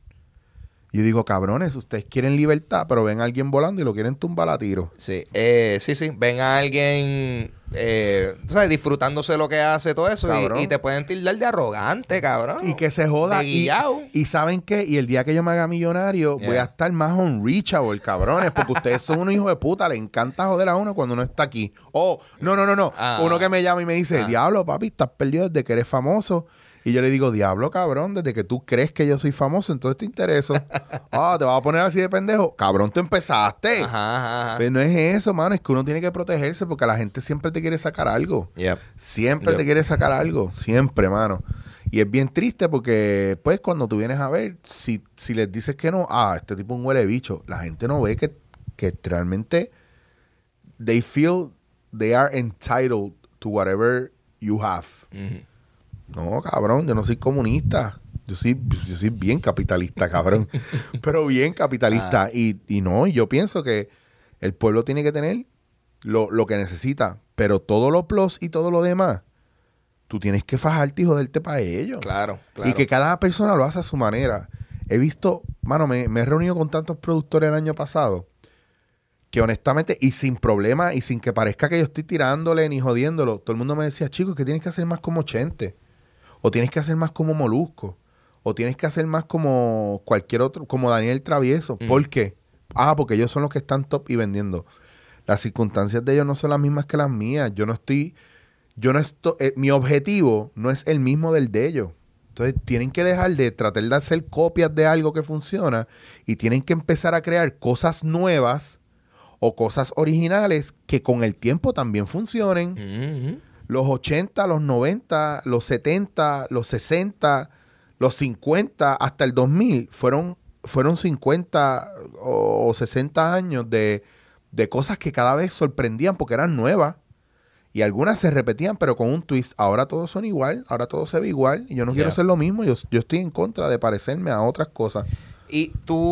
Y yo digo, cabrones, ustedes quieren libertad, pero ven a alguien volando y lo quieren tumbar a tiro. Sí, eh, sí, sí. Ven a alguien, eh, tú sabes, disfrutándose de lo que hace, todo eso. Cabrón. Y, y te pueden tildar de arrogante, cabrón. Y que se joda. De Y, guillao. y ¿saben qué? Y el día que yo me haga millonario, Yeah. voy a estar más unreachable, cabrones, porque ustedes son unos hijos de puta. Le encanta joder a uno cuando uno está aquí. Oh, no, no, no, no. Ah. Uno que me llama y me dice, Ah. diablo, papi, estás perdido desde que eres famoso. Y yo le digo, diablo, cabrón, desde que tú crees que yo soy famoso, entonces te intereso. Ah, te vas a poner así de pendejo. Cabrón, tú empezaste. Ajá, ajá, ajá. Pero no es eso, mano. Es que uno tiene que protegerse porque la gente siempre te quiere sacar algo. Yep. Siempre Yep. te quiere sacar algo. Siempre, mano. Y es bien triste porque, pues, cuando tú vienes a ver, si, si les dices que no, ah, este tipo es un huele bicho, la gente no ve que, que realmente they feel they are entitled to whatever you have. Ujú. No, cabrón, yo no soy comunista. Yo soy, yo soy bien capitalista, cabrón. Pero bien capitalista. Ah. Y, y no, y yo pienso que el pueblo tiene que tener lo, lo que necesita. Pero todo lo plus y todo lo demás, tú tienes que fajarte y joderte para ello. Claro, claro. Y que cada persona lo hace a su manera. He visto, mano, me, me he reunido con tantos productores el año pasado que honestamente, y sin problema, y sin que parezca que yo estoy tirándole ni jodiéndolo, todo el mundo me decía, chicos, que tienes que hacer más como Chente. O tienes que hacer más como Molusco. O tienes que hacer más como cualquier otro, como Daniel Travieso. Mm. ¿Por qué? Ah, porque ellos son los que están top y vendiendo. Las circunstancias de ellos no son las mismas que las mías. Yo no estoy, yo no estoy, eh, mi objetivo no es el mismo del de ellos. Entonces tienen que dejar de tratar de hacer copias de algo que funciona y tienen que empezar a crear cosas nuevas o cosas originales que con el tiempo también funcionen. Ujú. Los ochenta, los noventa, los setenta, los sesenta, los cincuenta, hasta el dos mil, fueron, fueron cincuenta o sesenta años de, de cosas que cada vez sorprendían porque eran nuevas. Y algunas se repetían, pero con un twist. Ahora todos son igual, ahora todo se ve igual. Y yo no Yeah. quiero ser lo mismo. Yo, yo estoy en contra de parecerme a otras cosas. Y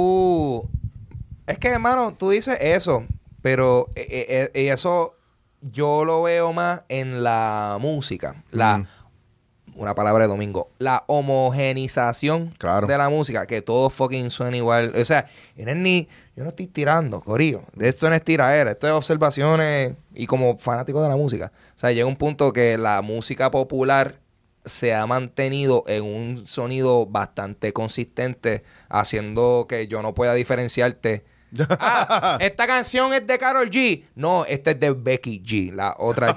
tú... Es que, hermano, tú dices eso, pero eh, eh, eh, eso yo lo veo más en la música. La... Mm. Una palabra de domingo. La homogenización Claro. de la música. Que todo fucking suena igual. O sea, y no es ni... Yo no estoy tirando, corillo. Esto no es tiraera. Esto es observaciones y como fanático de la música. O sea, llega un punto que la música popular se ha mantenido en un sonido bastante consistente, haciendo que yo no pueda diferenciarte. Ah, esta canción es de Karol G. No, esta es de Becky G, la otra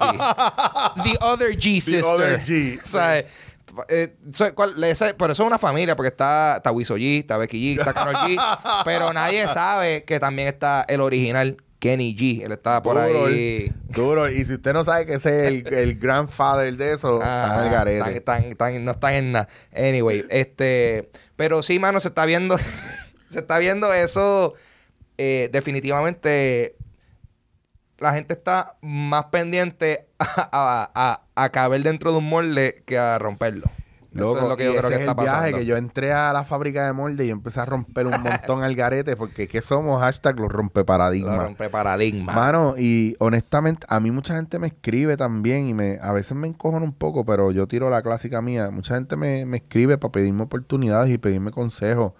G. The other G sister. other G. ¿Sabes? Eh, so- cuál- esa- por eso es una familia, porque está, está Wiso G, está Becky G, está Karol G, pero nadie sabe que también está el original Kenny G. Él está por Duro, ahí. Duro. Y si usted no sabe que ese es el, el grandfather de eso, Ah, está en el garete. están- están- están- no están en nada. Anyway, este... Pero sí, mano, se está viendo... se está viendo eso... eh, definitivamente... la gente está más pendiente a, a, a, a caber dentro de un molde que a romperlo. Loco, Eso es lo que yo y creo ese que es está el viaje pasando. que yo entré a la fábrica de molde y empecé a romper un montón al garete porque ¿qué somos? Hashtag los rompe paradigmas. Lo rompe paradigma. Mano, y honestamente, a mí mucha gente me escribe también y me a veces me encojan un poco, pero yo tiro la clásica mía. Mucha gente me, me escribe para pedirme oportunidades y pedirme consejos.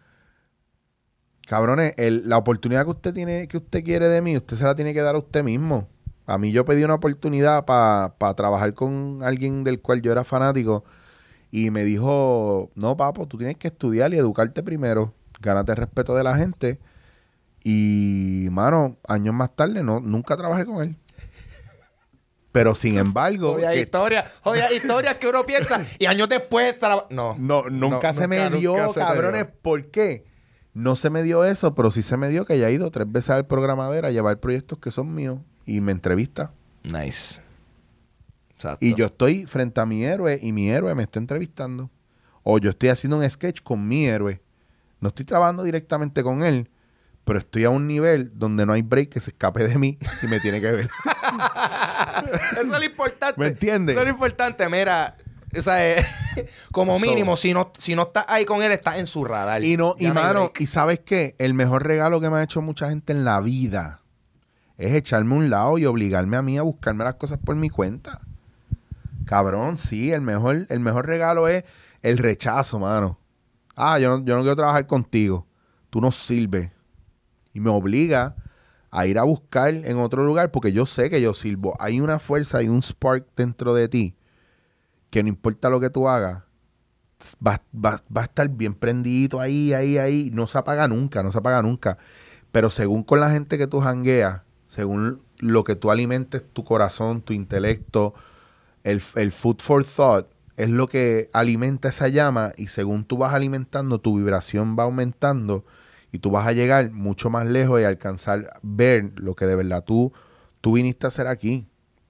Cabrones, el- la oportunidad que usted tiene, que usted quiere de mí, usted se la tiene que dar a usted mismo. A mí yo pedí una oportunidad para trabajar con alguien del cual yo era fanático y me dijo, no, papo, tú tienes que estudiar y educarte primero, gánate el respeto de la gente. Y, mano, años más tarde no, nunca trabajé con él. Pero, sin embargo... Jodida que- historia, jodida historias que uno piensa y años después... traba- No. No, nunca No, se me nunca- dio, nunca se te cabrones. dio. ¿Por qué? No se me dio eso, pero sí se me dio que haya ido tres veces al programadero a llevar proyectos que son míos y me entrevista. Nice. Exacto. Y yo estoy frente a mi héroe y mi héroe me está entrevistando. O yo estoy haciendo un sketch con mi héroe. No estoy trabajando directamente con él, pero estoy a un nivel donde no hay break que se escape de mí y me tiene que ver. Eso es lo importante. ¿Me entiendes? Eso es lo importante. Mira, o sea, eh, como So- mínimo, si no, si no estás ahí con él, estás en su radar. Y no, y Ya no hay mano, break. y ¿sabes qué? El mejor regalo que me ha hecho mucha gente en la vida es echarme a un lado y obligarme a mí a buscarme las cosas por mi cuenta. Cabrón, sí, el mejor, el mejor regalo es el rechazo, mano. Ah, yo no, yo no quiero trabajar contigo. Tú no sirves. Y me obliga a ir a buscar en otro lugar porque yo sé que yo sirvo. Hay una fuerza, hay un spark dentro de ti que no importa lo que tú hagas, va, va, va a estar bien prendidito ahí, ahí, ahí. No se apaga nunca, no se apaga nunca. Pero según con la gente que tú jangueas, según lo que tú alimentes tu corazón, tu intelecto, el, el food for thought es lo que alimenta esa llama y según tú vas alimentando, tu vibración va aumentando y tú vas a llegar mucho más lejos y alcanzar ver lo que de verdad tú, tú viniste a hacer aquí.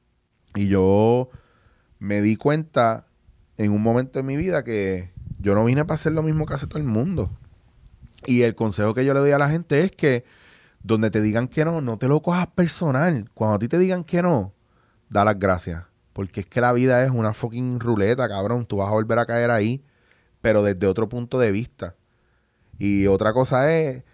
Y yo me di cuenta en un momento de mi vida que yo no vine para hacer lo mismo que hace todo el mundo. Y el consejo que yo le doy a la gente es que donde te digan que no, no te lo cojas personal. Cuando a ti te digan que no, da las gracias. Porque es que la vida es una fucking ruleta, cabrón. Tú vas a volver a caer ahí, pero desde otro punto de vista. Y otra cosa es,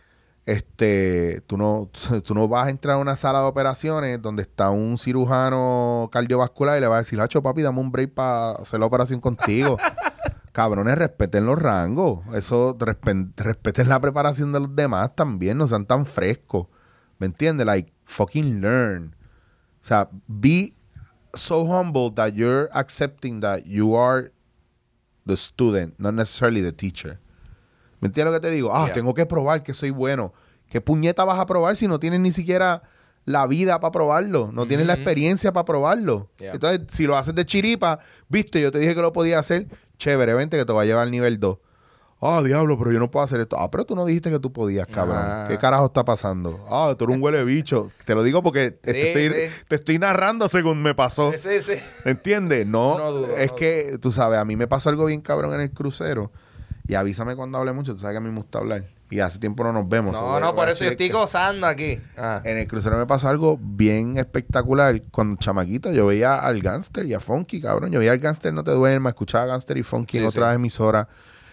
este, tú no, tú no vas a entrar a una sala de operaciones donde está un cirujano cardiovascular y le vas a decir, Hacho, papi, dame un break para hacer la operación contigo. Cabrones, respeten los rangos. Eso, respe- respeten la preparación de los demás también. No sean tan frescos. ¿Me entiendes? Like, fucking learn. O sea, be so humble that you're accepting that you are the student, not necessarily the teacher. ¿Me entiendes lo que te digo? Ah, Yeah. tengo que probar que soy bueno. ¿Qué puñeta vas a probar si no tienes ni siquiera la vida para probarlo? No tienes la Ujú. experiencia para probarlo. Yeah. Entonces, si lo haces de chiripa, viste, yo te dije que lo podía hacer, chévere, vente que te va a llevar al nivel dos. Ah, diablo, pero yo no puedo hacer esto. Ah, pero tú no dijiste que tú podías, cabrón. Ah. ¿Qué carajo está pasando? Ah, tú eres un huele bicho. Te lo digo porque te, Sí, estoy, sí. te estoy narrando según me pasó. Sí, sí. ¿Entiendes? No, No dudo, es no que, tú sabes, a mí me pasó algo bien cabrón en el crucero. Y avísame cuando hable mucho. Tú sabes que a mí me gusta hablar. Y hace tiempo no nos vemos. So, No, voy- no, voy por a eso yo decir estoy que- gozando aquí. Ah. En el crucero me pasó algo bien espectacular. Cuando chamaquito yo veía al Gangster y a Funky, cabrón. Yo veía al Gangster No Te Duermas, escuchaba a Gangster y Funky en Sí, otras sí. emisoras.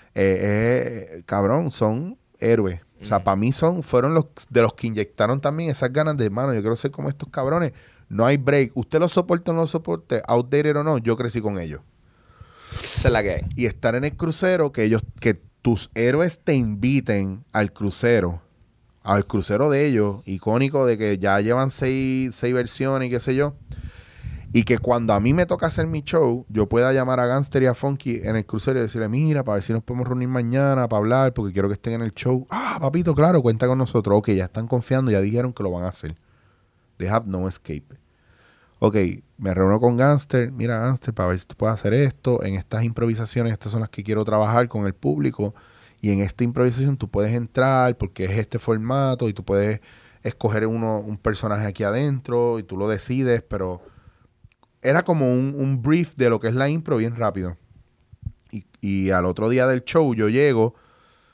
Eh, eh, cabrón, son héroes. O sea, Mm. para mí son, fueron los de los que inyectaron también esas ganas de, hermano, yo quiero ser como estos cabrones. No hay break. Usted lo soporte o no lo soporte, outdated o no, yo crecí con ellos. Esa es la que hay. Y estar en el crucero, que ellos, que tus héroes te inviten al crucero, al crucero de ellos, icónico de que ya llevan seis, seis versiones y qué sé yo, y que cuando a mí me toca hacer mi show, yo pueda llamar a Gangster y a Funky en el crucero y decirle, mira, para ver si nos podemos reunir mañana para hablar, porque quiero que estén en el show. Ah, papito, claro, cuenta con nosotros. Ok, ya están confiando, ya dijeron que lo van a hacer. They have no escape. Ok, me reúno con Gangster. Mira, Gangster, para ver si tú puedes hacer esto. En estas improvisaciones, estas son las que quiero trabajar con el público. Y en esta improvisación tú puedes entrar porque es este formato y tú puedes escoger uno, un personaje aquí adentro y tú lo decides, pero era como un, un brief de lo que es la impro bien rápido. Y, y al otro día del show yo llego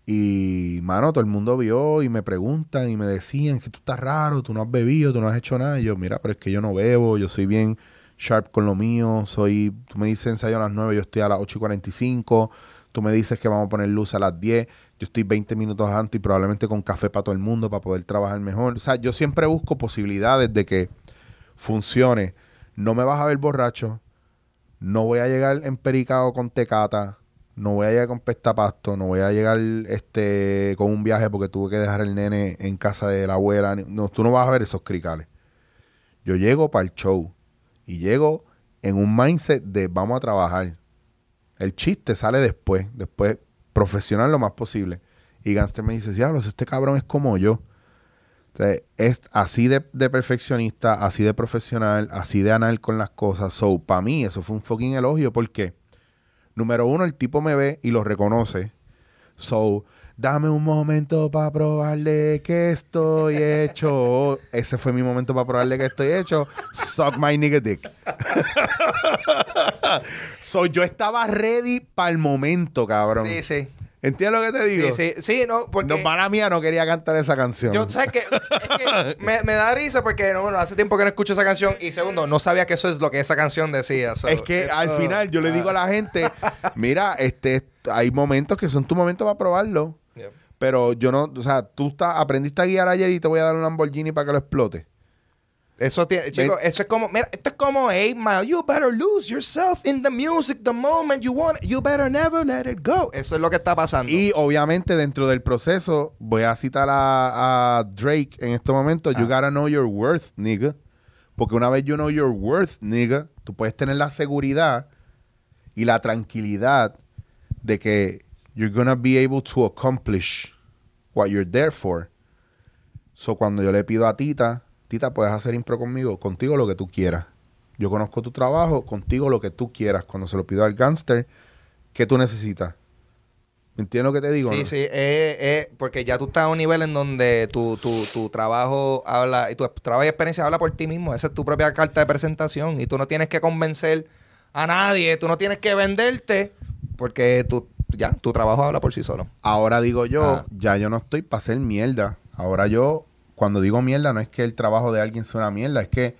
Y, mano, todo el mundo vio y me preguntan y me decían que tú estás raro, tú no has bebido, tú no has hecho nada. Y yo, mira, pero es que yo no bebo, yo soy bien sharp con lo mío. Soy, tú me dices ensayo a las nueve, yo estoy a las ocho y cuarenta y cinco. Tú me dices que vamos a poner luz a las diez. Yo estoy veinte minutos antes y probablemente con café para todo el mundo para poder trabajar mejor. O sea, yo siempre busco posibilidades de que funcione. No me vas a ver borracho. No voy a llegar empericado con tecata. No voy a llegar con pestapasto. No voy a llegar este con un viaje porque tuve que dejar el nene en casa de la abuela. No, tú no vas a ver esos cricales. Yo llego para el show. Y llego en un mindset de vamos a trabajar. El chiste sale después. Después profesional lo más posible. Y Gangster me dice, diablos, este cabrón es como yo. O sea, es así de, de perfeccionista, así de profesional, así de anal con las cosas. So, para mí eso fue un fucking elogio porque, número uno, el tipo me ve y lo reconoce. So, dame un momento para probarle que estoy hecho. Ese fue mi momento para probarle que estoy hecho. Suck my nigga dick. So, yo estaba ready para el momento, cabrón. Sí, sí. ¿Entiendes lo que te digo? Sí, sí, sí, no, porque... No, para mía no quería cantar esa canción. Yo, ¿sabes qué? Es que me, me da risa porque, no, bueno, hace tiempo que no escucho esa canción y segundo, no sabía que eso es lo que esa canción decía. So, es que esto, al final yo le digo a la gente, mira, este, hay momentos que son tu momento para probarlo, yeah. Pero yo no, o sea, tú estás, aprendiste a guiar ayer y te voy a dar un Lamborghini para que lo explote. Eso tiene, chicos, eso es como, mira, esto es como eight mile. You better lose yourself in the music the moment you want it. You better never let it go. Eso es lo que está pasando. Y obviamente dentro del proceso, voy a citar a, a Drake en este momento. Ah. You gotta know your worth, nigga. Porque una vez you know your worth, nigga, tú puedes tener la seguridad y la tranquilidad de que you're gonna be able to accomplish what you're there for. So cuando yo le pido a Tita, Tita, ¿puedes hacer impro conmigo? Contigo lo que tú quieras. Yo conozco tu trabajo, contigo lo que tú quieras. Cuando se lo pido al Gangster, ¿qué tú necesitas? ¿Me entiendes lo que te digo? Sí, ¿no? sí. Eh, eh, porque ya tú estás a un nivel en donde tu, tu, tu trabajo habla, y tu trabajo y experiencia habla por ti mismo. Esa es tu propia carta de presentación. Y tú no tienes que convencer a nadie. Tú no tienes que venderte porque tú, ya, tu trabajo habla por sí solo. Ahora digo yo, ah. ya yo no estoy para hacer mierda. Ahora yo... Cuando digo mierda, no es que el trabajo de alguien sea una mierda, es que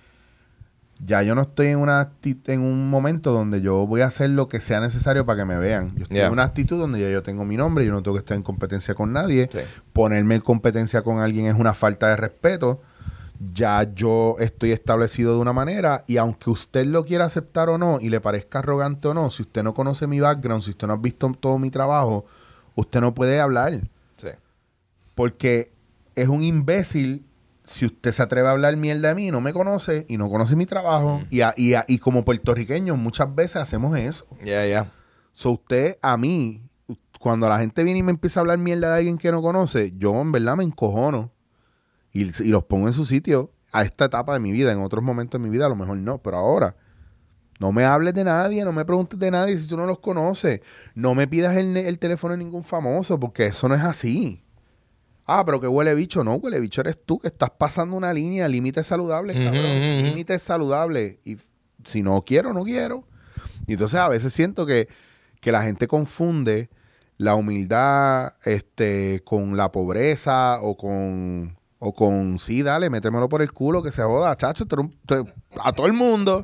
ya yo no estoy en una en un momento donde yo voy a hacer lo que sea necesario para que me vean. Yo estoy yeah. en una actitud donde ya yo tengo mi nombre, yo no tengo que estar en competencia con nadie. Sí. Ponerme en competencia con alguien es una falta de respeto. Ya yo estoy establecido de una manera y aunque usted lo quiera aceptar o no y le parezca arrogante o no, si usted no conoce mi background, si usted no ha visto todo mi trabajo, usted no puede hablar. Sí. Porque... es un imbécil si usted se atreve a hablar mierda de mí y no me conoce y no conoce mi trabajo. Mm. Y, a, y, a, y como puertorriqueños muchas veces hacemos eso. Ya, yeah, ya. Yeah. So usted, a mí, cuando la gente viene y me empieza a hablar mierda de alguien que no conoce, yo en verdad me encojono y, y los pongo en su sitio a esta etapa de mi vida. En otros momentos de mi vida a lo mejor no, pero ahora... No me hables de nadie, no me preguntes de nadie si tú no los conoces. No me pidas el, el teléfono de ningún famoso porque eso no es así. Ah, pero que huele bicho. No, huele bicho eres tú que estás pasando una línea, límites saludables, cabrón. Uh-huh. Límites saludables. Y si no quiero, no quiero. Y entonces a veces siento que, que la gente confunde la humildad este, con la pobreza o con, o con, sí, dale, métemelo por el culo que se joda, chacho, te, te, a todo el mundo.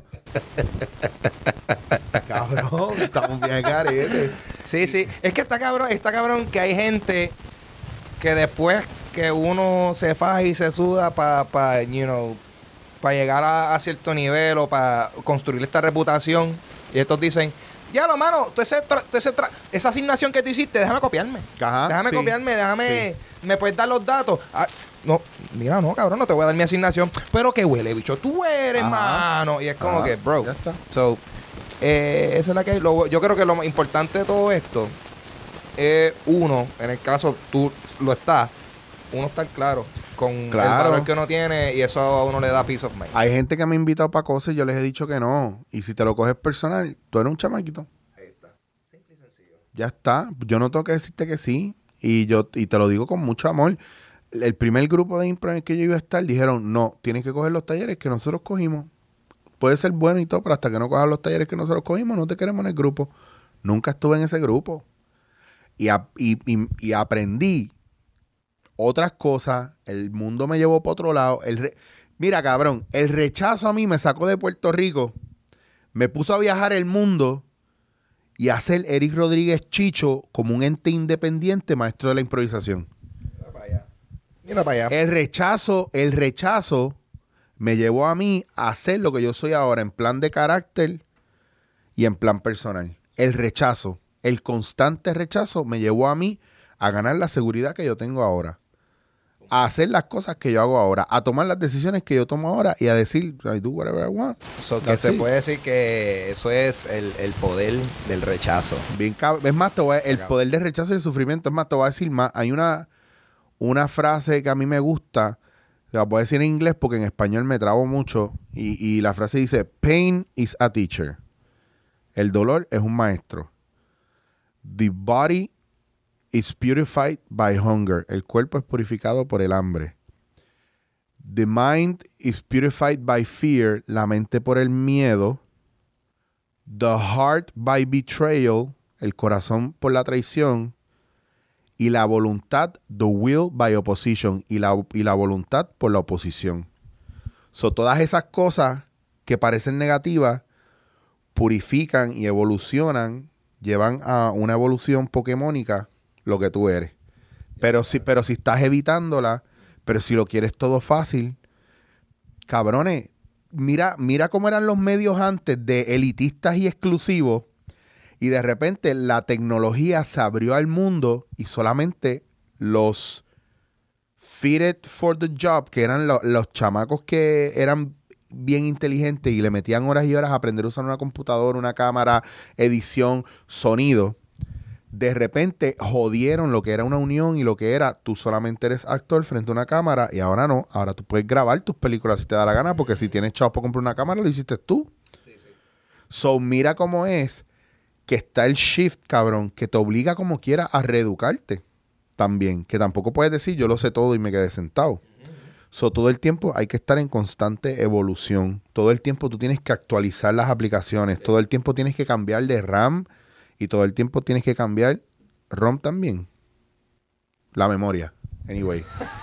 Cabrón, estamos bien carete. Sí, sí. Es que está cabrón, está cabrón que hay gente... que después que uno se faja y se suda para, pa, you know, para llegar a, a cierto nivel o para construir esta reputación, y estos dicen, ya no, mano, tú ese tra- tú ese tra- esa asignación que tú hiciste, déjame copiarme. Ajá, déjame sí, copiarme, déjame, sí. me puedes dar los datos. Ah, no, mira, no, cabrón, no te voy a dar mi asignación. Pero que huele, bicho, tú eres, Ajá. mano. Y es como Ajá, que, bro. ya está. So, eh, esa es la que, lo, yo creo que lo más importante de todo esto es, uno, en el caso tú lo estás, uno está claro con claro. el valor que uno tiene y eso a uno le da peace of mind. Hay gente que me ha invitado para cosas y yo les he dicho que no. Y si te lo coges personal, tú eres un chamaquito. Ahí está. Simple y sencillo. Ya está. Yo no tengo que decirte que sí. Y yo y te lo digo con mucho amor. El primer grupo de impro en el que yo iba a estar dijeron, no, tienes que coger los talleres que nosotros cogimos. Puede ser bueno y todo, pero hasta que no cojas los talleres que nosotros cogimos, no te queremos en el grupo. Nunca estuve en ese grupo. y, a- y, y- y aprendí otras cosas. El mundo me llevó para otro lado. El re- Mira, cabrón, el rechazo a mí me sacó de Puerto Rico, me puso a viajar el mundo y a hacer Eric Rodríguez Chicho como un ente independiente, maestro de la improvisación. Mira para allá. Mira para allá. El rechazo, el rechazo me llevó a mí a hacer lo que yo soy ahora en plan de carácter y en plan personal. El rechazo, el constante rechazo me llevó a mí a ganar la seguridad que yo tengo ahora, a hacer las cosas que yo hago ahora, a tomar las decisiones que yo tomo ahora y a decir, I do whatever I want. So, que Así. se puede decir que eso es el, el poder del rechazo. Bien, cab- es más, te voy a- el poder de rechazo y el sufrimiento. Es más, te voy a decir más. Hay una, una frase que a mí me gusta, te la voy a decir en inglés porque en español me trabo mucho, y, y la frase dice, pain is a teacher. El dolor es un maestro. The body is purified by hunger. El cuerpo es purificado por el hambre. The mind is purified by fear. La mente por el miedo. The heart by betrayal. El corazón por la traición. Y la voluntad, the will by opposition. Y la, y la voluntad por la oposición. So, todas esas cosas que parecen negativas purifican y evolucionan, llevan a una evolución pokémónica lo que tú eres. Pero si, pero si estás evitándola, pero si lo quieres todo fácil, cabrones, mira, mira cómo eran los medios antes de elitistas y exclusivos, y de repente la tecnología se abrió al mundo y solamente los fitted for the job, que eran lo- los chamacos que eran bien inteligentes y le metían horas y horas a aprender a usar una computadora, una cámara, edición, sonido, de repente jodieron lo que era una unión y lo que era tú solamente eres actor frente a una cámara, y ahora no, ahora tú puedes grabar tus películas si te da la gana, porque si tienes chavos para comprar una cámara lo hiciste tú. Sí, sí. So, mira cómo es que está el shift, cabrón, que te obliga como quiera a reeducarte también, que tampoco puedes decir yo lo sé todo y me quedé sentado. So, todo el tiempo hay que estar en constante evolución. Todo el tiempo tú tienes que actualizar las aplicaciones. Todo el tiempo tienes que cambiar de RAM y todo el tiempo tienes que cambiar ROM también. La memoria. Anyway.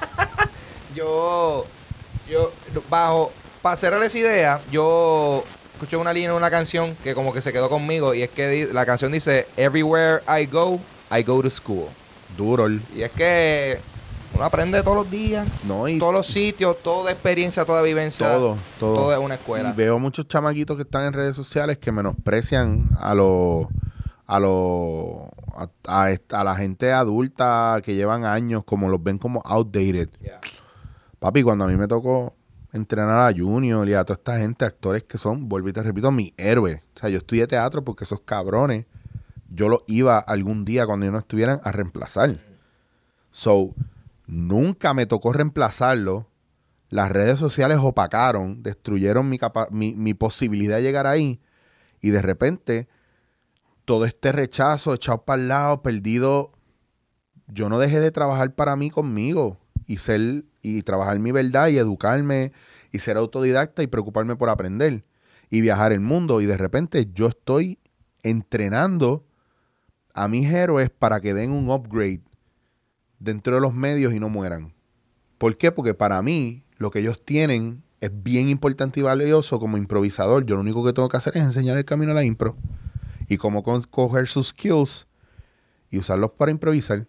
Yo, yo, bajo, para cerrar esa idea, yo escuché una línea en una canción que como que se quedó conmigo, y es que di- la canción dice, Everywhere I go, I go to school. Duro. el- Y es que uno aprende todos los días, No, y todos los sitios, toda experiencia, toda vivencia. todo, todo. Todo es una escuela. Y veo muchos chamaquitos que están en redes sociales que menosprecian a los a los a, a esta- a la gente adulta que llevan años, como los ven como outdated. Yeah. Papi, cuando a mí me tocó entrenar a Junior y a toda esta gente, actores que son, vuelvo y te repito, mi héroe. O sea, yo estudié teatro porque esos cabrones, yo los iba algún día cuando ellos no estuvieran a reemplazar. So, nunca me tocó reemplazarlo. Las redes sociales opacaron, destruyeron mi, capa- mi, mi posibilidad de llegar ahí. Y de repente, todo este rechazo echado para el lado, perdido. Yo no dejé de trabajar para mí conmigo y ser y trabajar mi verdad y educarme y ser autodidacta y preocuparme por aprender y viajar el mundo. Y de repente yo estoy entrenando a mis héroes para que den un upgrade dentro de los medios y no mueran. ¿Por qué? Porque para mí lo que ellos tienen es bien importante y valioso como improvisador. Yo lo único que tengo que hacer es enseñar el camino a la impro y cómo co- coger sus skills y usarlos para improvisar.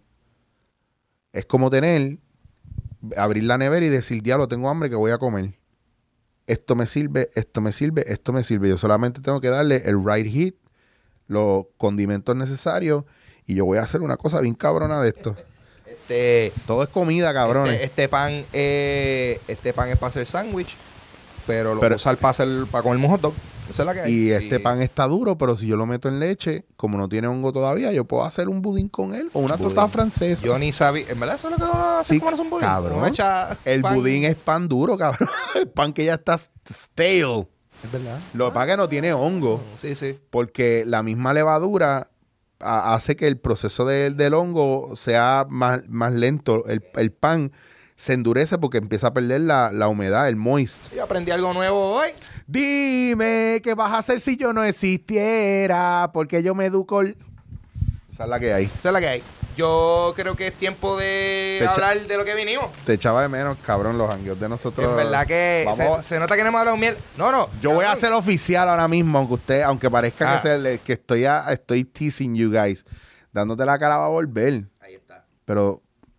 Es como tener, abrir la nevera y decir, diablo, tengo hambre, que voy a comer. Esto me sirve, esto me sirve, esto me sirve. Yo solamente tengo que darle el right hit, los condimentos necesarios, y yo voy a hacer una cosa bien cabrona de esto. Este, Todo es comida, cabrones. este, este pan, eh, este pan es para hacer sándwich, pero lo Pero- voy a usar para hacer, para comer un hot dog. Esa es la que hay. Y este pan está duro, pero si yo lo meto en leche, como no tiene hongo todavía, yo puedo hacer un budín con él o una Budín. tostada francesa. Yo ni sabía. ¿En verdad eso es lo que uno hace Sí, comerse un budín? cabrón. Uno echa El pan- budín es pan duro, cabrón. El pan que ya está stale. Es verdad. Lo que pasa es que no tiene hongo, Sí, sí. porque la misma levadura a- hace que el proceso del- del hongo sea más, más lento. El, el pan se endurece porque empieza a perder la, la humedad, el moist. Yo aprendí algo nuevo hoy. Dime qué vas a hacer si yo no existiera, porque yo me educo. el- Esa es la que hay. Esa es la que hay. Yo creo que es tiempo de Te hablar de lo que vinimos. Te echaba de menos, cabrón, los jangueos de nosotros. Es verdad que se, se nota que no hemos hablado miel. No, no. Yo voy a hacer oficial ahora mismo, aunque usted, aunque parezca Ah. que, se, que estoy, a, estoy teasing you guys. Dándote la cara va a volver. Ahí está. Pero...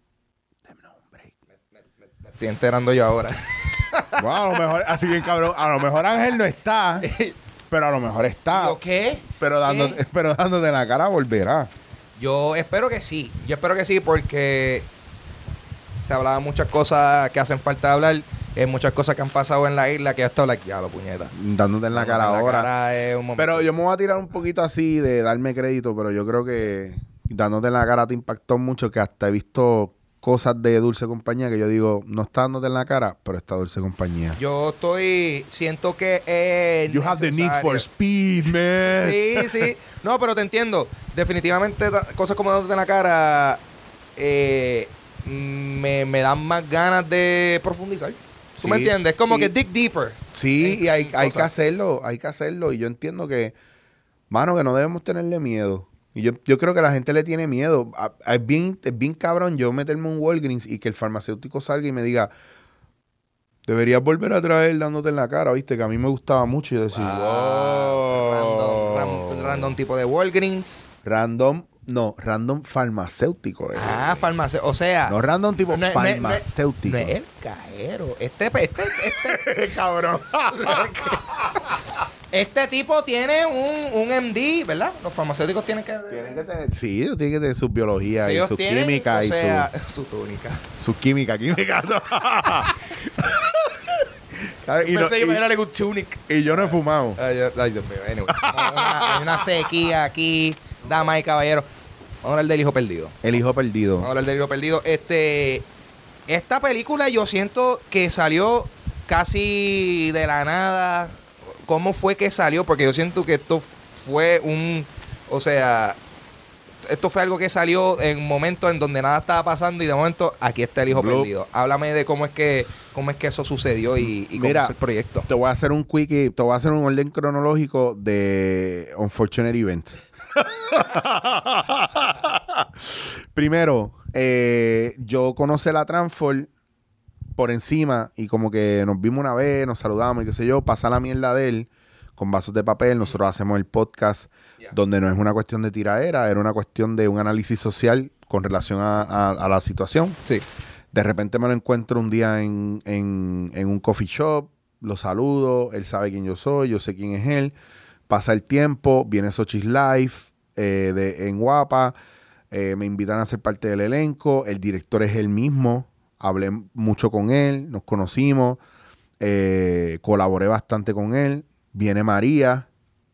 Me estoy enterando yo ahora. Bueno, a lo mejor, así bien cabrón, a lo mejor Ángel no está, pero a lo mejor está. ¿Yo qué? Pero dándote, ¿Qué? pero dándote la cara volverá. Yo espero que sí. Yo espero que sí porque se hablaban muchas cosas que hacen falta hablar. Eh, muchas cosas que han pasado en la isla que ya estado like, ya lo puñeta. Dándote en la cara Dándote en la ahora. cara es un momento. Pero yo me voy a tirar un poquito así de darme crédito, pero yo creo que dándote en la cara te impactó mucho, que hasta he visto cosas de Dulce Compañía que yo digo, no está dándote en la cara, pero está Dulce Compañía. Yo estoy... Siento que es You have the need necesario. for speed, man. Sí, sí. No, pero te entiendo. Definitivamente ta- cosas como dándote en la cara eh, me, me dan más ganas de profundizar. ¿Tú Sí, me entiendes? Es como y- que dig deeper. Sí, en- y hay, en hay que cosas. hacerlo, hay que hacerlo. Y yo entiendo que, mano, que no debemos tenerle miedo. Y yo, yo creo que la gente le tiene miedo. A- a- Es bien, es bien cabrón yo meterme en un Walgreens y que el farmacéutico salga y me diga, deberías volver a traer dándote en la cara, ¿viste? Que a mí me gustaba mucho. Y yo decía, wow. Random, ram- random tipo de Walgreens. Random, no, random farmacéutico. de- Ah, farmacia. O sea, No random tipo no es- no es- farmacéutico. no es el cajero. Este, este, este, cabrón. este tipo tiene un, un M D, ¿verdad? Los farmacéuticos tienen que... Tienen que tener, sí, ellos tienen que tener su biología Sí, y ellos su tienen, química o y sea, su túnica. su, su química, química. no. ¿Sabes? Y, no- Pensé que y- me era un tunic. y yo no he fumado. Ay, yo- ay, Dios mío. Anyway, hay, una, hay una sequía aquí, damas y caballeros. Vamos a hablar del hijo perdido. El hijo perdido. Vamos a hablar del hijo perdido. Este, esta película yo siento que salió casi de la nada. ¿Cómo fue que salió? Porque yo siento que esto fue un... O sea, esto fue algo que salió en un momento en donde nada estaba pasando y de momento aquí está el hijo Bloop. perdido. Háblame de cómo es que cómo es que eso sucedió y, y cómo Mira, es el proyecto. Te voy a hacer un quickie, te voy a hacer un orden cronológico de Unfortunate Events. Primero, eh, yo conocí a la Transfor por encima y como que nos vimos una vez, nos saludamos y qué sé yo, pasa la mierda de él con vasos de papel, nosotros hacemos el podcast Yeah. donde no es una cuestión de tiraera, era una cuestión de un análisis social con relación a, a- a la situación. Sí. De repente me lo encuentro un día en, en, en un coffee shop, lo saludo, él sabe quién yo soy, yo sé quién es él. Pasa el tiempo, viene Xochitl Life eh, de, en Guapa, eh, me invitan a ser parte del elenco, el director es él mismo, hablé mucho con él, nos conocimos, eh, colaboré bastante con él, viene María,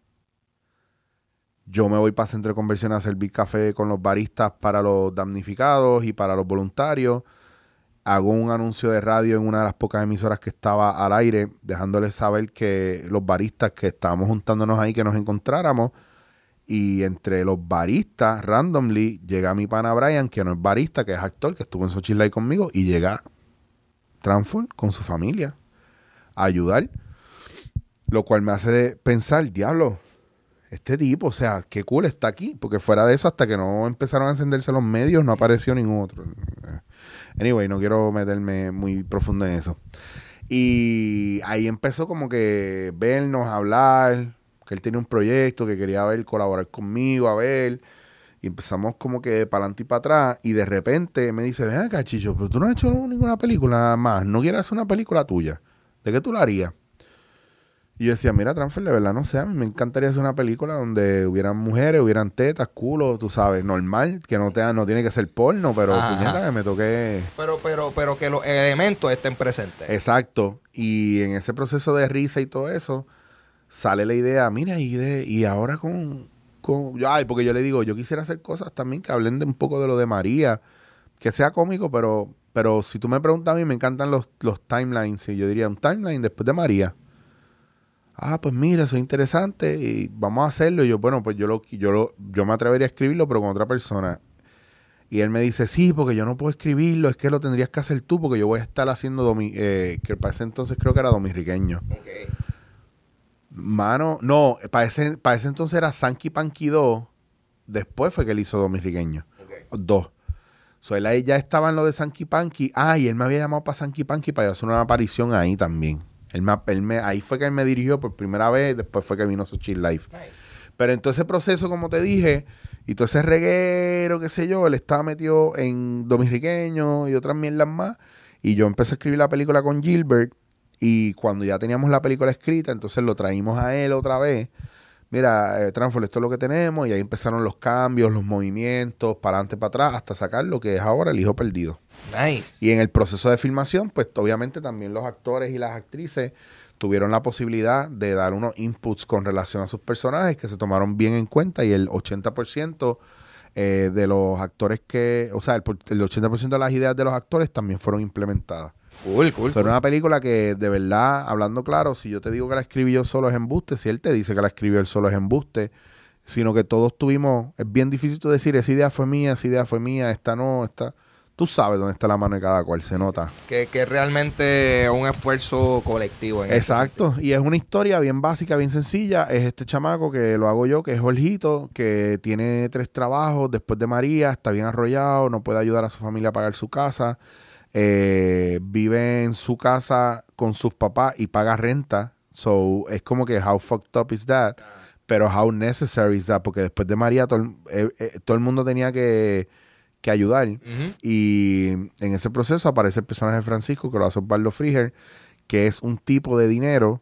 yo me voy para Centro de Conversión a servir café con los baristas para los damnificados y para los voluntarios. Hago un anuncio de radio en una de las pocas emisoras que estaba al aire, dejándoles saber que los baristas que estábamos juntándonos ahí, que nos encontráramos. Y entre los baristas, randomly, llega mi pana Brian, que no es barista, que es actor, que estuvo en Xochitl Live conmigo, y llega Transform con su familia a ayudar. Lo cual me hace de pensar, diablo, este tipo, o sea, qué cool está aquí. Porque fuera de eso, hasta que no empezaron a encenderse los medios, no apareció ningún otro. Anyway, no quiero meterme muy profundo en eso. Y ahí empezó como que vernos, hablar, que él tenía un proyecto, que quería ver, colaborar conmigo, a ver. Y empezamos como que para adelante y para atrás. Y de repente me dice, ven acá, Chicho, pero tú no has hecho ninguna película más. ¿No quieres hacer una película tuya? ¿De qué tú la harías? Y yo decía, mira, Transfer, de verdad, no sé, a mí me encantaría hacer una película donde hubieran mujeres, hubieran tetas, culo, tú sabes, normal, que no, te, no tiene que ser porno, pero Ajá. puñeta, que me toque... Pero, pero, pero que los elementos estén presentes. Exacto. Y en ese proceso de risa y todo eso, sale la idea, mira, y, de, y ahora con... con yo, ay, porque yo le digo, yo quisiera hacer cosas también que hablen de un poco de lo de María, que sea cómico, pero, pero si tú me preguntas a mí, me encantan los, los timelines, y yo diría, un timeline después de María. Ah, pues mira, eso es interesante y vamos a hacerlo. Y yo, bueno, pues yo lo, yo lo, yo me atrevería a escribirlo, pero con otra persona. Y él me dice, sí, porque yo no puedo escribirlo, es que lo tendrías que hacer tú, porque yo voy a estar haciendo, domi eh, que para ese entonces creo que era dominiqueño. Okay. Mano, no, para ese, para ese entonces era Sanky Panky dos después fue que él hizo Dominiqueño. Okay. Dos. So, él ahí ya estaba en lo de Sankey Panky. Ah, y él me había llamado para Sankey Panky para hacer una aparición ahí también. Él me, él me, ahí fue que él me dirigió por primera vez, después fue que vino su Chill Life. Nice. Pero en todo ese proceso, como te dije, y todo ese reguero, qué sé yo, él estaba metido en Dominiqueño y otras mierdas más. Y yo empecé a escribir la película con Gilbert. Y cuando ya teníamos la película escrita, entonces lo traímos a él otra vez. Mira, eh, Transform, esto es lo que tenemos. Y ahí empezaron los cambios, los movimientos, para adelante, para atrás, hasta sacar lo que es ahora El Hijo Perdido. Nice. Y en el proceso de filmación, pues obviamente también los actores y las actrices tuvieron la posibilidad de dar unos inputs con relación a sus personajes que se tomaron bien en cuenta. Y el ochenta por ciento eh, de los actores que... O sea, el, el ochenta por ciento de las ideas de los actores también fueron implementadas. Cool, cool. Pero cool. una película que, de verdad, hablando claro, si yo te digo que la escribí yo solo es embuste, si él te dice que la escribió él solo es embuste, sino que todos tuvimos, es bien difícil tú decir, esa idea fue mía, esa idea fue mía, esta no, esta... Tú sabes dónde está la mano de cada cual, se nota. Que, que realmente es un esfuerzo colectivo. En Exacto, este y es una historia bien básica, bien sencilla. Es este chamaco que lo hago yo, que es Jorgito, que tiene tres trabajos después de María, está bien arrollado, no puede ayudar a su familia a pagar su casa. Eh, vive en su casa con sus papás y paga renta. So, es como que how fucked up is that? Pero how necessary is that? Porque después de María todo el, eh, eh, todo el mundo tenía que, que ayudar. Uh-huh. Y en ese proceso aparece el personaje de Francisco, que lo hace Osvaldo Friger, que es un tipo de dinero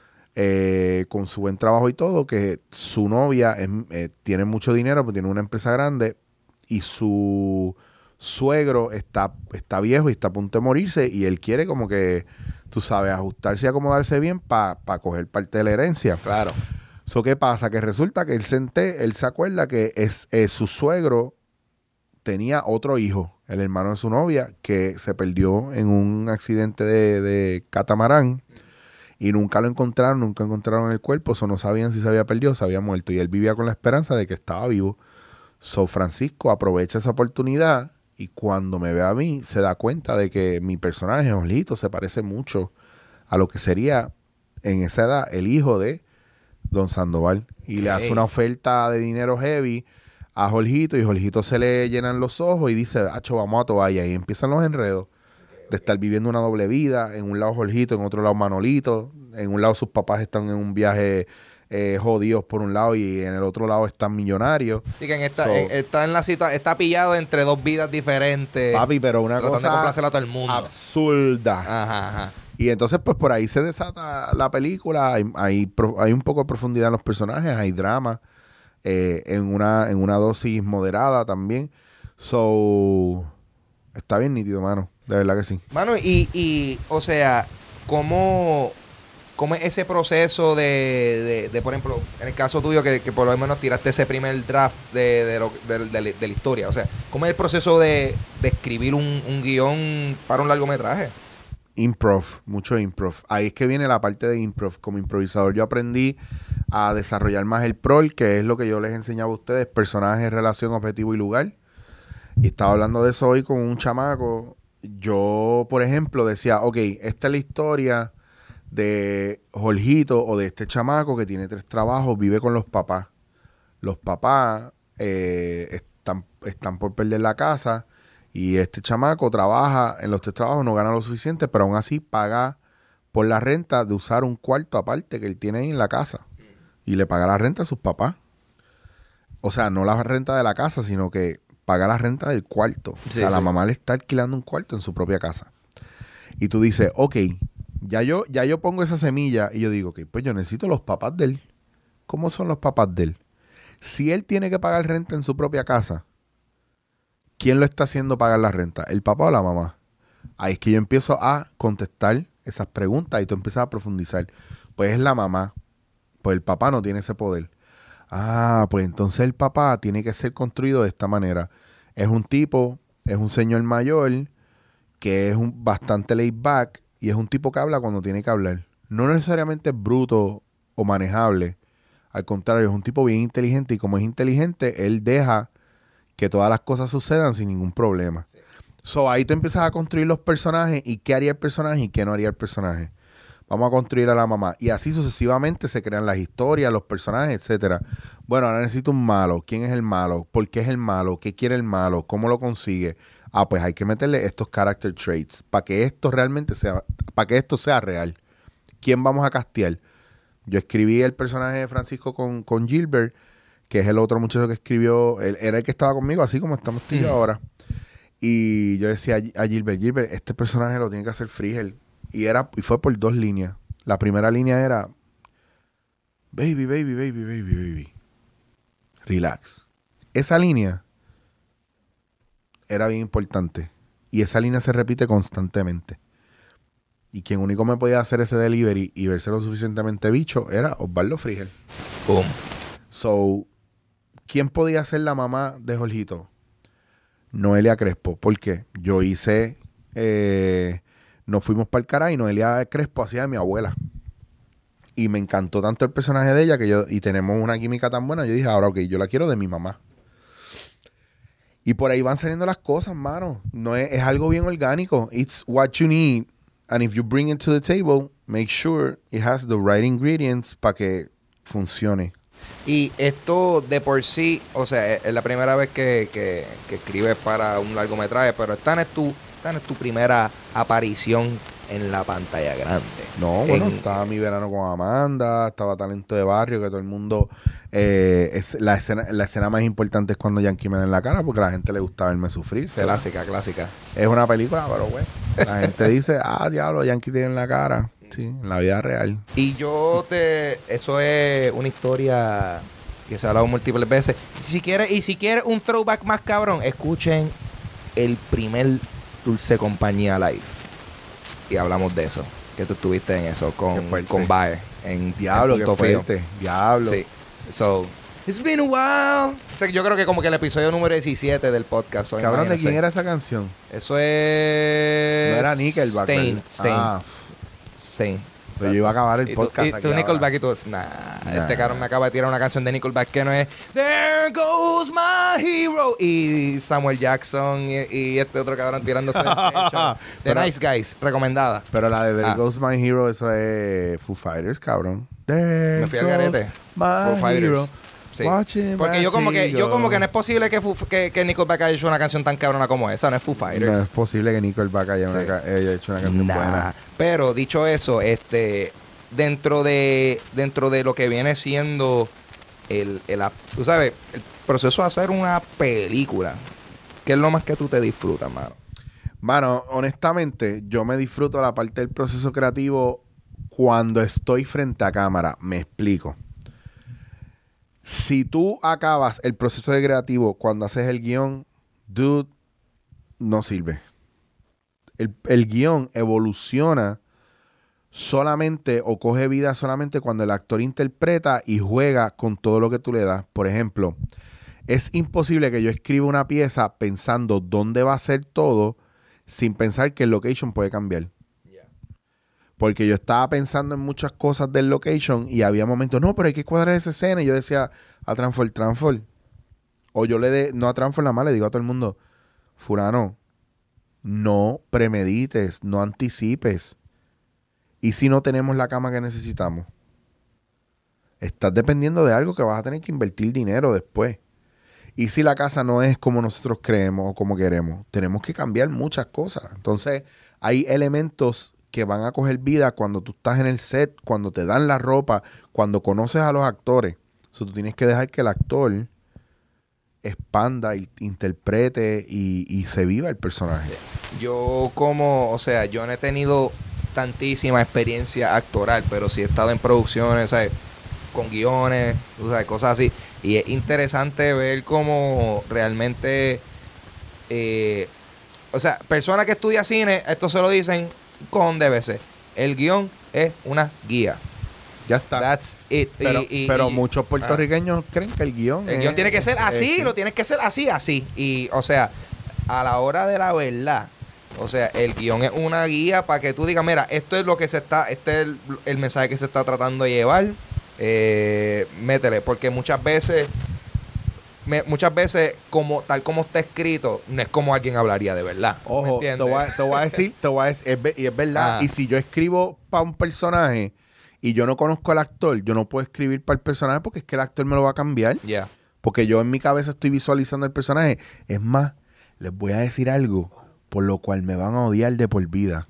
eh, con su buen trabajo y todo, que su novia es, eh, tiene mucho dinero, pues tiene una empresa grande y su suegro está, está viejo y está a punto de morirse y él quiere como que, tú sabes, ajustarse y acomodarse bien para pa coger parte de la herencia. Claro. So, ¿qué pasa? Que resulta que él se, ente, él se acuerda que es, es su suegro tenía otro hijo, el hermano de su novia, que se perdió en un accidente de, de catamarán y nunca lo encontraron, nunca encontraron el cuerpo, o so no sabían si se había perdido o se había muerto y él vivía con la esperanza de que estaba vivo. So, Francisco aprovecha esa oportunidad y cuando me ve a mí, se da cuenta de que mi personaje, Jorgito, se parece mucho a lo que sería en esa edad el hijo de Don Sandoval. Y okay. le hace una oferta de dinero heavy a Jorgito y Jorgito se le llenan los ojos y dice, acho, vamos a toalla. Y empiezan los enredos okay, de estar viviendo una doble vida. En un lado Jorgito, en otro lado Manolito. En un lado sus papás están en un viaje... Eh, jodidos por un lado y en el otro lado están millonarios. Sí, que en esta, so, en, está en la cita, está pillado entre dos vidas diferentes. Papi, pero una tratando cosa de complacer a todo el mundo. Absurda. Ajá, ajá. Y entonces, pues por ahí se desata la película. Hay, hay, hay un poco de profundidad en los personajes, hay drama, eh, en una, en una dosis moderada también. So, está bien nítido, mano. De verdad que sí. Mano, y, y o sea, ¿cómo, cómo es ese proceso de, de, de, por ejemplo, en el caso tuyo, que, que por lo menos tiraste ese primer draft de, de, lo, de, de, de, de la historia? O sea, ¿cómo es el proceso de, de escribir un, un guión para un largometraje? Improv, mucho improv. Ahí es que viene la parte de improv. Como improvisador yo aprendí a desarrollar más el prol, que es lo que yo les enseñaba a ustedes, personaje, relación, objetivo y lugar. Y estaba hablando de eso hoy con un chamaco. Yo, por ejemplo, decía, ok, esta es la historia de Jorgito o de este chamaco que tiene tres trabajos, vive con los papás. Los papás eh, están, están por perder la casa y este chamaco trabaja en los tres trabajos, no gana lo suficiente, pero aún así paga por la renta de usar un cuarto aparte que él tiene ahí en la casa. Y le paga la renta a sus papás. O sea, no la renta de la casa, sino que paga la renta del cuarto. Sí, o sea, sí. La mamá le está alquilando un cuarto en su propia casa. Y tú dices, ok, ya yo, ya yo pongo esa semilla y yo digo, ok, pues yo necesito los papás de él. ¿Cómo son los papás de él? Si él tiene que pagar renta en su propia casa, ¿quién lo está haciendo pagar la renta? ¿El papá o la mamá? Ahí es que yo empiezo a contestar esas preguntas y tú empiezas a profundizar. Pues es la mamá. Pues el papá no tiene ese poder. Ah, pues entonces el papá tiene que ser construido de esta manera. Es un tipo, es un señor mayor que es un bastante laid back y es un tipo que habla cuando tiene que hablar. No necesariamente es bruto o manejable. Al contrario, es un tipo bien inteligente y como es inteligente, él deja que todas las cosas sucedan sin ningún problema. Sí. So, ahí tú empiezas a construir los personajes y qué haría el personaje y qué no haría el personaje. Vamos a construir a la mamá. Y así sucesivamente se crean las historias, los personajes, etcétera. Bueno, ahora necesito un malo. ¿Quién es el malo? ¿Por qué es el malo? ¿Qué quiere el malo? ¿Cómo lo consigue? Ah, pues hay que meterle estos character traits para que esto realmente sea, para que esto sea real. ¿Quién vamos a castear? Yo escribí el personaje de Francisco con, con Gilbert, que es el otro muchacho que escribió, él, era el que estaba conmigo, así como estamos tú y yo ahora. Y yo decía a, a Gilbert, Gilbert, este personaje lo tiene que hacer Frigel. Y era, y fue por dos líneas. La primera línea era baby, baby, baby, baby, baby. Relax. Esa línea era bien importante. Y esa línea se repite constantemente. Y quien único me podía hacer ese delivery y verse lo suficientemente bicho era Osvaldo Frigel. Boom. So, ¿quién podía ser la mamá de Jorgito? Noelia Crespo. ¿Por qué? Yo hice... Eh, nos fuimos para el caray y Noelia Crespo hacía de mi abuela. Y me encantó tanto el personaje de ella que yo... Y tenemos una química tan buena. Yo dije, ahora, ok, yo la quiero de mi mamá. Y por ahí van saliendo las cosas, mano. No es, es algo bien orgánico. It's what you need. And if you bring it to the table, make sure it has the right ingredients para que funcione. Y esto de por sí, o sea, es la primera vez que, que, que escribes para un largometraje, pero esta no es tu, esta no es tu primera aparición en la pantalla grande. No, bueno, en, estaba Mi Verano con Amanda, estaba Talento de Barrio, que todo el mundo... Eh, es la, escena, la escena más importante es cuando Yankee me da en la cara, porque a la gente le gusta verme sufrir. Clásica, ¿verdad? Clásica. Es una película, pero bueno, la gente dice, ah, diablo, Yankee tiene en la cara. Sí, en la vida real. Y yo te... Eso es una historia que se ha hablado múltiples veces. Si quieres, y si quieres un throwback más cabrón, escuchen el primer Dulce Compañía Live. Y hablamos de eso. Que tú estuviste en eso con, con Bae. En Diablo, en qué fuerte. Diablo. Sí. So, it's been a while. O sea, yo creo que como que el episodio número diecisiete del podcast. So, Cabrón, ¿de imagínense. quién era esa canción? Eso es... No era Nickelback. Stain. Stain. Ah, Stain. pues yo iba a acabar el Y podcast. tú, y tú Nickelback y tú, nah, nah, este cabrón me acaba de tirar una canción de Nickelback que no es There Goes My Hero. Y Samuel Jackson y, y este otro cabrón tirándose el techo. The Pero, Nice Guys, recomendada. Pero la de There Ah. Goes My Hero, eso es Foo Fighters, cabrón. There Me fui al goes garete. my Foo Fighters. hero. Sí. Watching Porque my yo como que yo como que no hero. es posible que, Foo- que, que Nickelback haya hecho una canción tan cabrona como esa, no es Foo Fighters. No es posible que Nickelback haya, Sí. una ca- haya hecho una canción Nah. buena. Pero dicho eso, este dentro de dentro de lo que viene siendo el, el ap- tú sabes, el proceso de hacer una película, ¿qué es lo más que tú te disfrutas, mano? Mano, honestamente, yo me disfruto la parte del proceso creativo cuando estoy frente a cámara. Me explico. Si tú acabas el proceso de creativo cuando haces el guión, dude, no sirve. El, el guión evoluciona solamente o coge vida solamente cuando el actor interpreta y juega con todo lo que tú le das. Por ejemplo, es imposible que yo escriba una pieza pensando dónde va a ser todo sin pensar que el location puede cambiar. Porque yo estaba pensando en muchas cosas del location y había momentos, no, pero hay que cuadrar esa escena. Y yo decía, a Transfor, Transfor. O yo le de, no a Transfor nada más, le digo a todo el mundo, fulano, no premedites, no anticipes. ¿Y si no tenemos la cama que necesitamos? Estás dependiendo de algo que vas a tener que invertir dinero después. Y si la casa no es como nosotros creemos o como queremos, tenemos que cambiar muchas cosas. Entonces, hay elementos que van a coger vida cuando tú estás en el set, cuando te dan la ropa, cuando conoces a los actores. O sea, tú tienes que dejar que el actor expanda, y interprete y, y se viva el personaje. Yo como, o sea, yo no he tenido tantísima experiencia actoral, pero sí he estado en producciones, ¿sabes? Con guiones, o sea, cosas así. Y es interesante ver cómo realmente, eh, o sea, persona que estudia cine, esto se lo dicen con D B C. El guión es una guía. Ya está. That's it. Pero, Y- y- pero y- muchos puertorriqueños creen que el guión El es- guión tiene que ser así, es- lo tienes que hacer así, así. Y, o sea, a la hora de la verdad, o sea, el guión es una guía para que tú digas, mira, esto es lo que se está, este es el, el mensaje que se está tratando de llevar. Eh, métele, porque muchas veces me, muchas veces, como tal como está escrito, no es como alguien hablaría de verdad. Ojo, te voy, a, te voy a decir, te voy a decir, es, ve- y es verdad. Ah. Y si yo escribo para un personaje y yo no conozco al actor, yo no puedo escribir para el personaje porque es que el actor me lo va a cambiar. Ya. Yeah. Porque yo en mi cabeza estoy visualizando el personaje. Es más, les voy a decir algo por lo cual me van a odiar de por vida.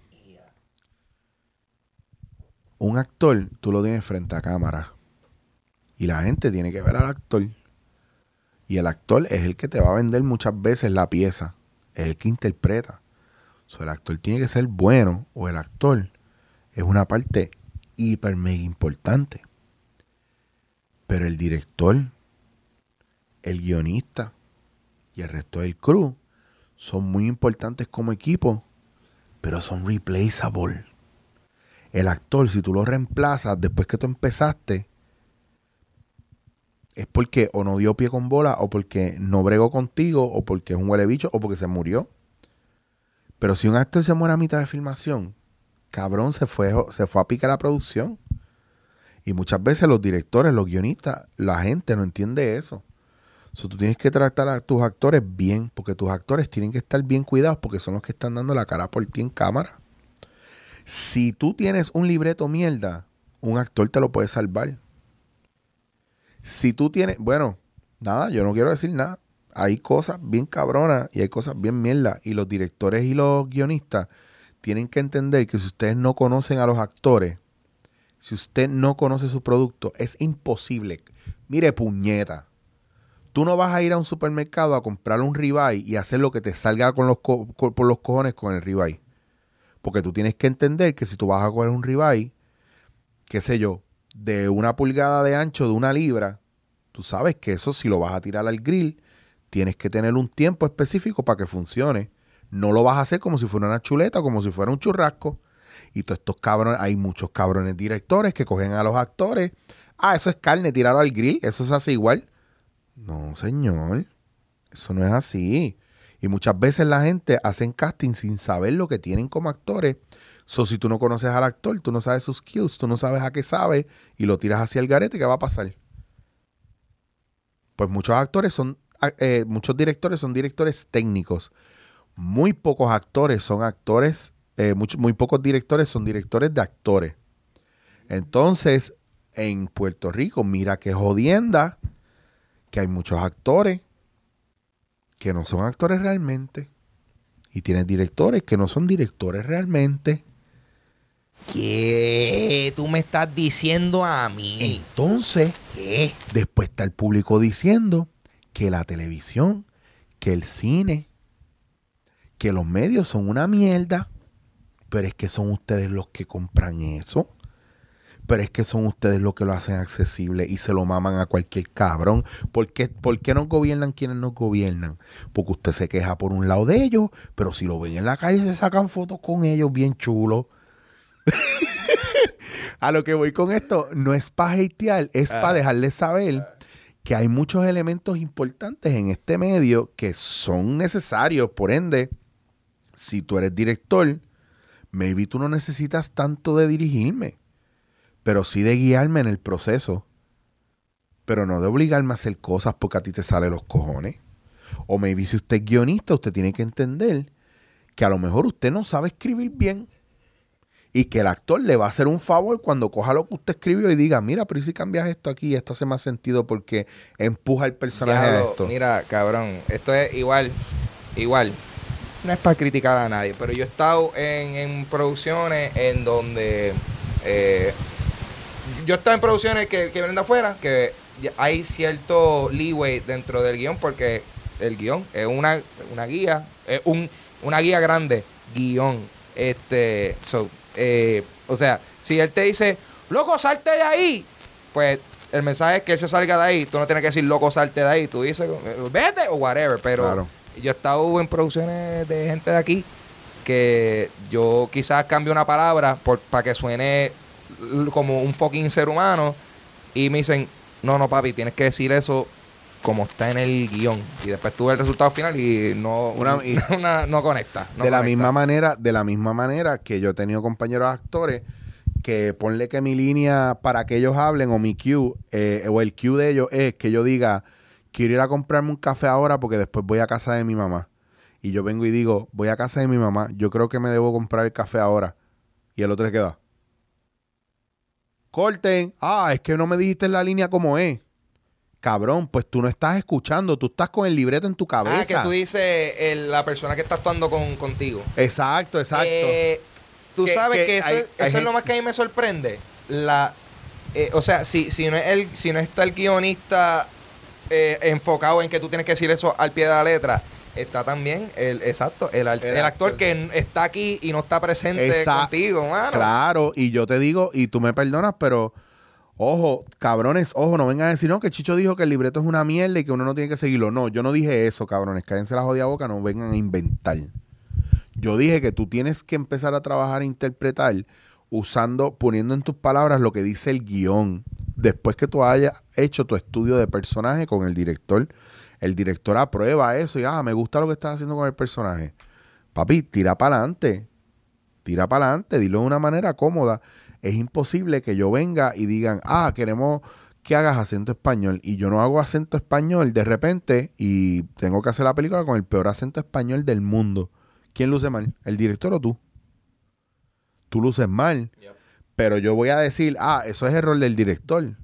Un actor, tú lo tienes frente a cámara. Y la gente tiene que ver al actor. Y el actor es el que te va a vender muchas veces la pieza. Es el que interpreta. O sea, el actor tiene que ser bueno. O el actor es una parte hiper mega importante. Pero el director, el guionista y el resto del crew son muy importantes como equipo, pero son replaceable. El actor, si tú lo reemplazas después que tú empezaste, es porque o no dio pie con bola, o porque no bregó contigo, o porque es un huele bicho, o porque se murió. Pero si un actor se muere a mitad de filmación, cabrón, se fue, se fue a picar la producción. Y muchas veces los directores, los guionistas, la gente no entiende eso. So, tú tienes que tratar a tus actores bien, porque tus actores tienen que estar bien cuidados, porque son los que están dando la cara por ti en cámara. Si tú tienes un libreto mierda, un actor te lo puede salvar. Si tú tienes, bueno, nada, yo no quiero decir nada. Hay cosas bien cabronas y hay cosas bien mierda. Y los directores y los guionistas tienen que entender que si ustedes no conocen a los actores, si usted no conoce su producto, es imposible. Mire, puñeta. Tú no vas a ir a un supermercado a comprar un ribeye y hacer lo que te salga con los co- co- por los cojones con el ribeye. Porque tú tienes que entender que si tú vas a coger un ribeye, qué sé yo, de una pulgada de ancho, de una libra, tú sabes que eso si lo vas a tirar al grill, tienes que tener un tiempo específico para que funcione. No lo vas a hacer como si fuera una chuleta, como si fuera un churrasco. Y todos estos cabrones, hay muchos cabrones directores que cogen a los actores. Ah, eso es carne tirado al grill, eso se hace igual. No, señor, eso no es así. Y muchas veces la gente hace casting sin saber lo que tienen como actores. So, si tú no conoces al actor, tú no sabes sus skills, tú no sabes a qué sabe y lo tiras hacia el garete, ¿qué va a pasar? Pues muchos actores son, eh, muchos directores son directores técnicos. Muy pocos actores son actores, eh, much, muy pocos directores son directores de actores. Entonces, en Puerto Rico, mira qué jodienda que hay muchos actores que no son actores realmente y tienes directores que no son directores realmente. ¿Qué tú me estás diciendo a mí? Entonces, ¿Qué? después está el público diciendo que la televisión, que el cine, que los medios son una mierda, pero es que son ustedes los que compran eso. Pero es que son ustedes los que lo hacen accesible y se lo maman a cualquier cabrón. ¿Por qué, ¿Por qué nos gobiernan quienes nos gobiernan? Porque usted se queja por un lado de ellos, pero si lo ven en la calle se sacan fotos con ellos bien chulos. A lo que voy con esto, no es para hatear, es uh, para dejarles saber uh, que hay muchos elementos importantes en este medio que son necesarios. Por ende, si tú eres director, maybe tú no necesitas tanto de dirigirme, pero sí de guiarme en el proceso, pero no de obligarme a hacer cosas porque a ti te salen los cojones. O maybe si usted es guionista, usted tiene que entender que a lo mejor usted no sabe escribir bien y que el actor le va a hacer un favor cuando coja lo que usted escribió y diga, mira, pero si cambias esto aquí, esto hace más sentido porque empuja el personaje Diablo, a esto. Mira, cabrón, esto es igual, igual. No es para criticar a nadie, pero yo he estado en, en producciones en donde... Eh, yo he estado en producciones que, que vienen de afuera, que hay cierto leeway dentro del guión, porque el guión es una, una guía, es un, una guía grande, guión. Este, so, eh, o sea, si él te dice, loco, salte de ahí, pues el mensaje es que él se salga de ahí. Tú no tienes que decir, loco, salte de ahí. Tú dices, vete o whatever. Pero claro, yo he estado en producciones de gente de aquí que yo quizás cambio una palabra para que suene como un fucking ser humano y me dicen, no, no, papi, tienes que decir eso como está en el guión. Y después tú ves el resultado final y no, una, y una, no conecta. No de la conecta. misma manera, de la misma manera que yo he tenido compañeros actores que ponle que mi línea para que ellos hablen o mi cue eh, o el cue de ellos es que yo diga quiero ir a comprarme un café ahora porque después voy a casa de mi mamá. Y yo vengo y digo, voy a casa de mi mamá, yo creo que me debo comprar el café ahora. Y el otro le queda. Corten. Ah, es que no me dijiste en la línea cómo es. Cabrón, pues tú no estás escuchando, tú estás con el libreto en tu cabeza. Ah, que tú dices el- la persona que está actuando con, contigo. Exacto, exacto. Eh, tú Que- sabes que que, eso, hay- es- hay eso es gente- lo más que a mí me sorprende. La, eh, o sea, si, si, no es el, si no está el guionista eh, enfocado en que tú tienes que decir eso al pie de la letra, está también el exacto el, el, El el actor actor. que n- está aquí y no está presente Esa- contigo, mano. Claro, y yo te digo, y tú me perdonas, pero ojo, cabrones, ojo, no vengan a decir, no, que Chicho dijo que el libreto es una mierda y que uno no tiene que seguirlo. No, yo no dije eso, cabrones, cállense la jodida boca, no vengan a inventar. Yo dije que tú tienes que empezar a trabajar e interpretar usando, poniendo en tus palabras lo que dice el guión. Después que tú hayas hecho tu estudio de personaje con el director, el director aprueba eso y, ah, me gusta lo que estás haciendo con el personaje. Papi, tira para adelante. Tira para adelante, dilo de una manera cómoda. Es imposible que yo venga y digan, ah, queremos que hagas acento español. Y yo no hago acento español de repente y tengo que hacer la película con el peor acento español del mundo. ¿Quién luce mal? ¿El director o tú? Tú luces mal. Yep. Pero yo voy a decir, ah, eso es error del director.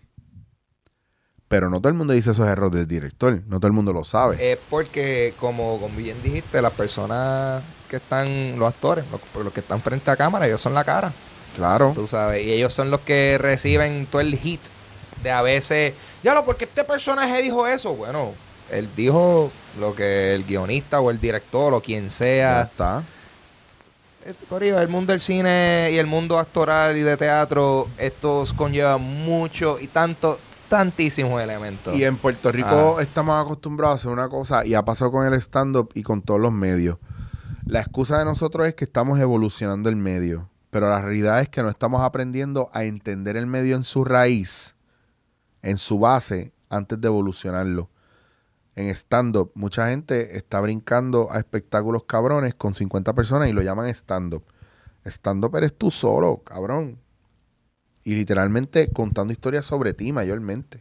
Pero no todo el mundo dice eso es error del director. No todo el mundo lo sabe. Es porque, como, como bien dijiste, las personas que están, los actores, los, los que están frente a cámara, ellos son la cara. Claro. Tú sabes, y ellos son los que reciben todo el hit de a veces, ya lo, porque este personaje dijo eso. Bueno, él dijo lo que el guionista o el director o quien Ya sea. está. Este, Corillo, el mundo del cine y el mundo actoral y de teatro, estos conllevan mucho y tanto, tantísimos elementos. Y en Puerto Rico Ah. estamos acostumbrados a hacer una cosa, y ha pasado con el stand-up y con todos los medios. La excusa de nosotros es que estamos evolucionando el medio, pero la realidad es que no estamos aprendiendo a entender el medio en su raíz, en su base, antes de evolucionarlo. En stand-up, mucha gente está brincando a espectáculos cabrones con cincuenta personas y lo llaman stand-up. Stand-up eres tú solo, cabrón. Y literalmente contando historias sobre ti mayormente.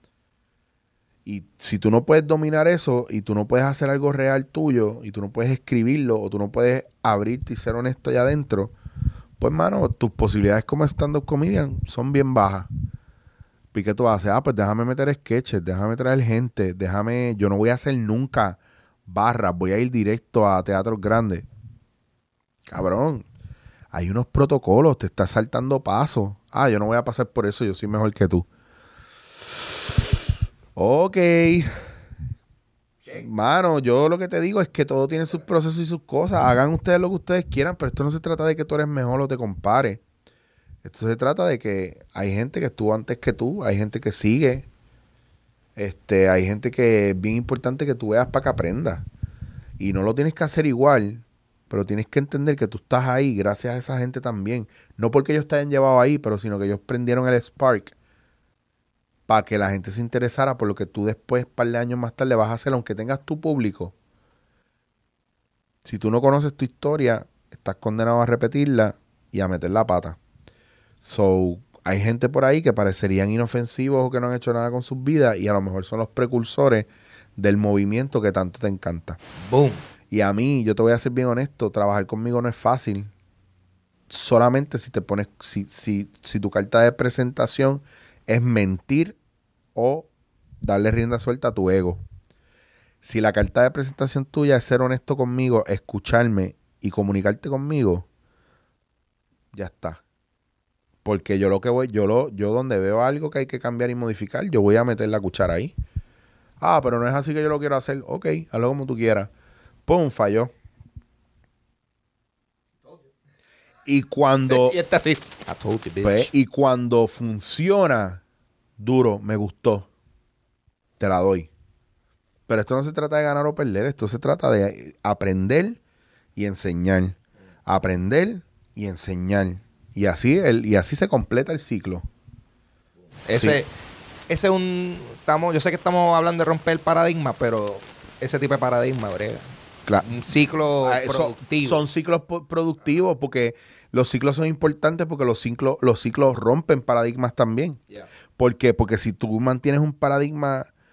Y si tú no puedes dominar eso y tú no puedes hacer algo real tuyo y tú no puedes escribirlo o tú no puedes abrirte y ser honesto allá adentro, pues, mano, tus posibilidades como stand-up comedian son bien bajas. ¿Y qué tú haces? Ah, pues déjame meter sketches, déjame traer gente, déjame... Yo no voy a hacer nunca barras, voy a ir directo a teatros grandes. Cabrón, hay unos protocolos, te estás saltando pasos. Ah, yo no voy a pasar por eso, yo soy mejor que tú. Ok. Mano, yo lo que te digo es que todo tiene sus procesos y sus cosas. Hagan ustedes lo que ustedes quieran, pero esto no se trata de que tú eres mejor o te compares. Esto se trata de que hay gente que estuvo antes que tú, hay gente que sigue. Este, hay gente que es bien importante que tú veas para que aprendas. Y no lo tienes que hacer igual, pero tienes que entender que tú estás ahí gracias a esa gente también. No porque ellos te hayan llevado ahí, pero sino que ellos prendieron el spark para que la gente se interesara por lo que tú después, un par de años más tarde, vas a hacer, aunque tengas tu público. Si tú no conoces tu historia, estás condenado a repetirla y a meter la pata. So, hay gente por ahí que parecerían inofensivos o que no han hecho nada con sus vidas y a lo mejor son los precursores del movimiento que tanto te encanta. Boom. Y a mí, yo te voy a ser bien honesto, trabajar conmigo no es fácil. Solamente si te pones, si, si, si tu carta de presentación es mentir o darle rienda suelta a tu ego. Si la carta de presentación tuya es ser honesto conmigo, escucharme y comunicarte conmigo, ya está. Porque yo lo que voy, yo lo, yo donde veo algo que hay que cambiar y modificar, yo voy a meter la cuchara ahí. Ah, pero no es así que yo lo quiero hacer. Ok, hazlo como tú quieras. ¡Pum! Falló. Y cuando, Y está así. I told you, bitch. pues, y cuando funciona, duro, me gustó, te la doy. Pero esto no se trata de ganar o perder, esto se trata de aprender y enseñar. Aprender y enseñar. Y así, el, y así se completa el ciclo. Ese, Sí. ese es un... Estamos, yo sé que estamos hablando de romper el paradigma, pero ese tipo de paradigma, brega. Claro. Un ciclo Ah, eso- productivo. Son ciclos po- productivos porque los ciclos son importantes porque los ciclos, los ciclos rompen paradigmas también. Yeah. ¿Por qué? Porque si tú mantienes un paradigma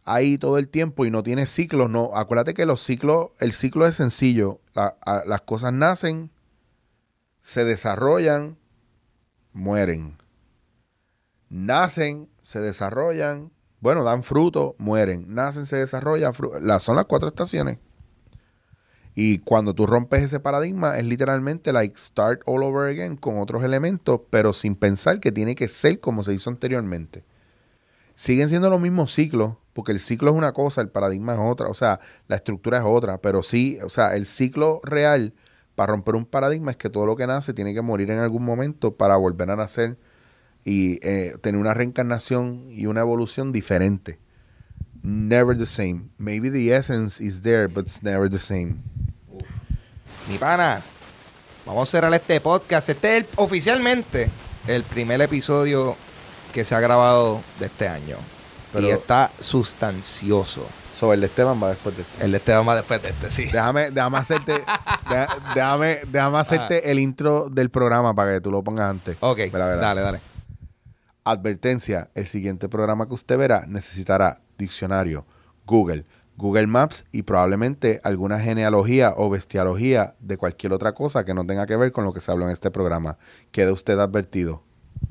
ahí todo el tiempo y no tiene ciclos. No, acuérdate que los ciclos, el ciclo es sencillo. La, a, las cosas nacen, se desarrollan, mueren. Nacen, se desarrollan, bueno, dan fruto, mueren. Nacen, se desarrollan, fru- las, son las cuatro estaciones. Y cuando tú rompes ese paradigma, es literalmente like start all over again con otros elementos, pero sin pensar que tiene que ser como se hizo anteriormente. Siguen siendo los mismos ciclos, porque el ciclo es una cosa, el paradigma es otra, o sea, la estructura es otra, pero sí, o sea, el ciclo real para romper un paradigma es que todo lo que nace tiene que morir en algún momento para volver a nacer y eh, tener una reencarnación y una evolución diferente. Never the same. Maybe the essence is there, but it's never the same. Uf. Mi pana, vamos a cerrar este podcast. Este es el, oficialmente el primer episodio que se ha grabado de este año. Pero, y está sustancioso. Sobre el de Esteban va después de este. El de Esteban va después de este, sí. Déjame, déjame hacerte, deja- déjame, déjame hacerte el intro del programa para que tú lo pongas antes. Ok, Verá, verá. dale, dale. Advertencia, el siguiente programa que usted verá necesitará diccionario, Google, Google Maps y probablemente alguna genealogía o bestialogía de cualquier otra cosa que no tenga que ver con lo que se habló en este programa. Quede usted advertido.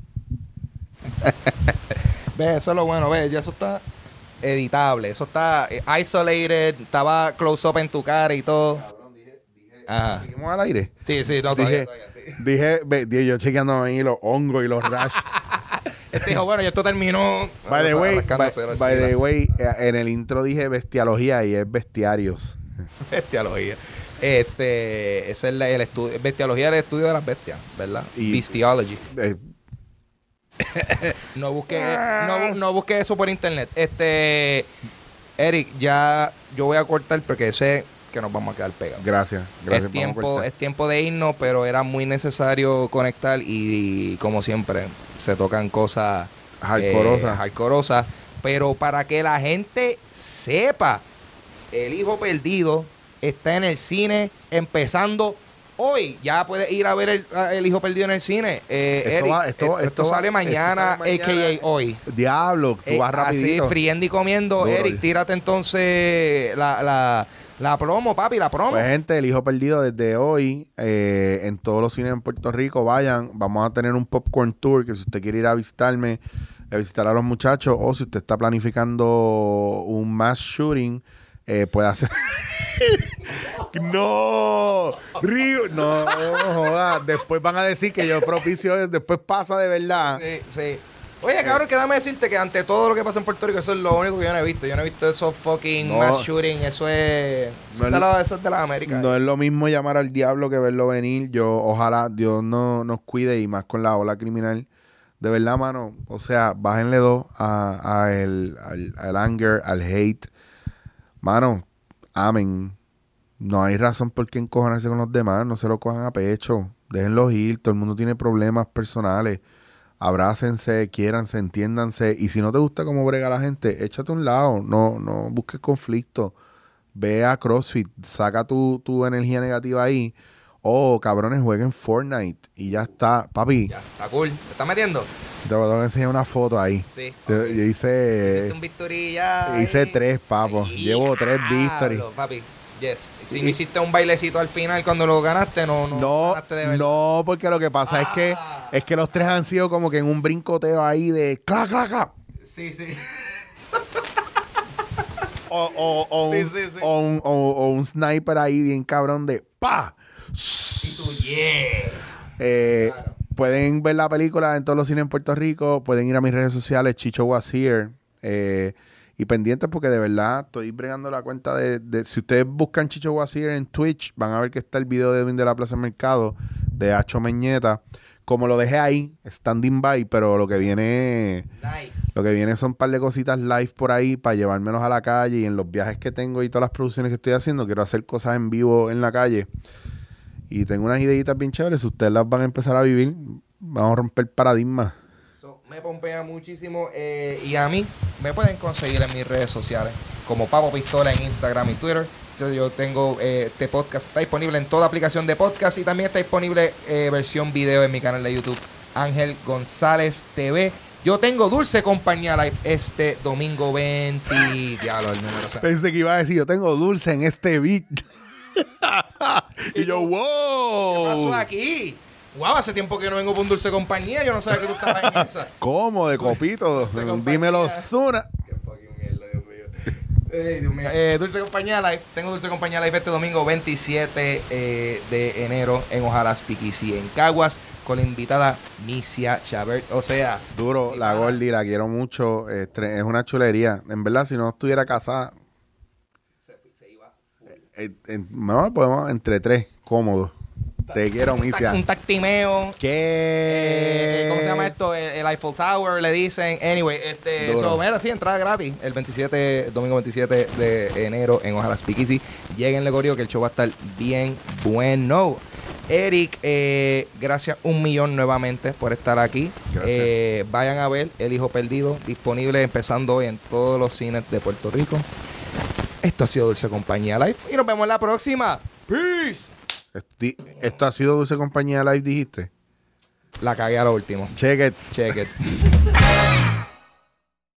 Ve, eso es lo bueno, ve, ya eso está editable, eso está eh, isolated, estaba close up en tu cara y todo. Cabrón, dije, dije, Ajá. ¿seguimos al aire? Sí, sí, no, todavía, Dije, todavía, sí. dije, ve, dije, yo chequeando ahí los hongos y los rash. Este dijo, bueno, ya esto terminó. By the O sea, way, by, rascándose la by the axila. way, eh, en el intro dije bestialogía y es bestiarios. Bestialogía. Este, ese es la- el estudio, bestialogía es el estudio de las bestias, ¿verdad? Y- Beastiology. Eh, No busque, no, bu- no busque eso por internet. Este, Eric, ya yo voy a cortar porque sé que nos vamos a quedar pegados. gracias, gracias. Es vamos a tiempo, cortar. es tiempo de irnos, pero era muy necesario conectar y, como siempre se tocan cosas Hardcoreosas. eh, hardcoreosas. Pero para que la gente sepa, El Hijo Perdido está en el cine empezando hoy. Ya puedes ir a ver el, a El Hijo Perdido en el cine. Eh, Esto Eric, va- esto- esto, esto va- sale esto mañana, sale mañana. a k a hoy. Diablo, tú Eh, vas rapidito. Así, friendo y comiendo. Duro. Eric, tírate entonces la, la, la promo, papi, la promo. Pues gente, El Hijo Perdido desde hoy eh, en todos los cines en Puerto Rico, vayan, vamos a tener un popcorn tour que si usted quiere ir a visitarme, a visitar a los muchachos o si usted está planificando un mass shooting, eh, puede hacer... no, Río, no, joda, después van a decir que yo propicio, después pasa de verdad. Sí, sí. Oye, cabrón, que dame decirte que ante todo lo que pasa en Puerto Rico, eso es lo único que yo no he visto. Yo no he visto esos fucking No. mass shooting. Eso es. No Eso, es- es de la- eso es de las Américas. No es lo mismo llamar al diablo que verlo venir. Yo, ojalá Dios no nos cuide y más con la ola criminal. De verdad, mano. O sea, bájenle dos a, a el, al, al anger, al hate. Mano, amen. No hay razón por qué encojonarse con los demás. No se lo cojan a pecho. Déjenlos ir. Todo el mundo tiene problemas personales. Abrácense, quiéranse, entiéndanse. Y si no te gusta cómo brega la gente, échate a un lado. No, no busques conflicto. Ve a CrossFit, saca tu, tu energía negativa ahí. Oh, cabrones, jueguen Fortnite. Y ya está. Papi, Ya, está cool. ¿Te estás metiendo? te voy a enseñar una foto ahí. Sí. Yo, ok. yo hice, Hiciste un victory ya. hice ahí. tres, papo. Ay, Llevo tres victories. diablo, papi. Yes. Si Y- no hiciste un bailecito al final cuando lo ganaste, no, no, No, ganaste de verdad. no, porque lo que pasa es que Ah. es que los tres han sido como que en un brincoteo ahí de clac, clac, clac. Sí, sí. O, o, o, Sí, un, sí, sí. o un- o- o un sniper ahí bien cabrón de pa. Y tú, yeah. Eh, Claro. Pueden ver la película en todos los cines en Puerto Rico. Pueden ir a mis redes sociales, Chicho Was Here. eh, y pendientes porque de verdad estoy bregando la cuenta de, de- si ustedes buscan Chicho Was Here en Twitch, van a ver que está el video de Edwin de la Plaza del Mercado de Hacho Meñeta. Como lo dejé ahí, standing by, pero lo que viene, Nice. lo que viene son un par de cositas live por ahí para llevármelos a la calle y en los viajes que tengo y todas las producciones que estoy haciendo, quiero hacer cosas en vivo en la calle. Y tengo unas ideitas bien chéveres. Ustedes las van a empezar a vivir. Vamos a romper paradigmas. Eso me pompea muchísimo. eh, y a mí me pueden conseguir en mis redes sociales como Papo Pistola en Instagram y Twitter. Entonces, yo tengo eh, este podcast, está disponible en toda aplicación de podcast y también está disponible eh, versión video en mi canal de YouTube, Ángel González T V. Yo tengo Dulce Compañía Live este domingo veinte. Diablo, el número. O sea. Pensé que iba a decir, yo tengo dulce en este beat. Y yo, wow. ¿Qué pasó aquí? Wow, hace tiempo que no vengo por un Dulce Compañía. Yo no sabía que tú estabas en esa. ¿Cómo? De copito. Dímelo, Zuna. Qué fucking mierda, Dios mío. Ey, Dios mío. Eh, Dulce Compañía Live. Tengo Dulce Compañía Live este domingo veintisiete eh, de enero en Ojalá Speakeasy en Caguas con la invitada Misia Chabert. O sea, duro, la Gordy, la quiero mucho. Es, es una chulería. En verdad, si no estuviera casada, se, se iba. Eh, eh, no, podemos entre tres, cómodo. Te quiero, Misia. Un tactimeo. ¿Qué? Eh, ¿Cómo se llama esto? El, el Eiffel Tower, le dicen. Anyway, este, so, mira, sí, entrada gratis. El veintisiete, domingo veintisiete de enero en Ojalá Speakeasy. Lléguenle, Corio, que el show va a estar bien bueno. Eric, eh, gracias un millón nuevamente por estar aquí. Eh, vayan a ver El Hijo Perdido, disponible empezando hoy en todos los cines de Puerto Rico. Esto ha sido Dulce Compañía Live y nos vemos en la próxima. Peace. Esti Esto ha sido Dulce Compañía Live, dijiste. La cagué a lo último. Check it. Check it.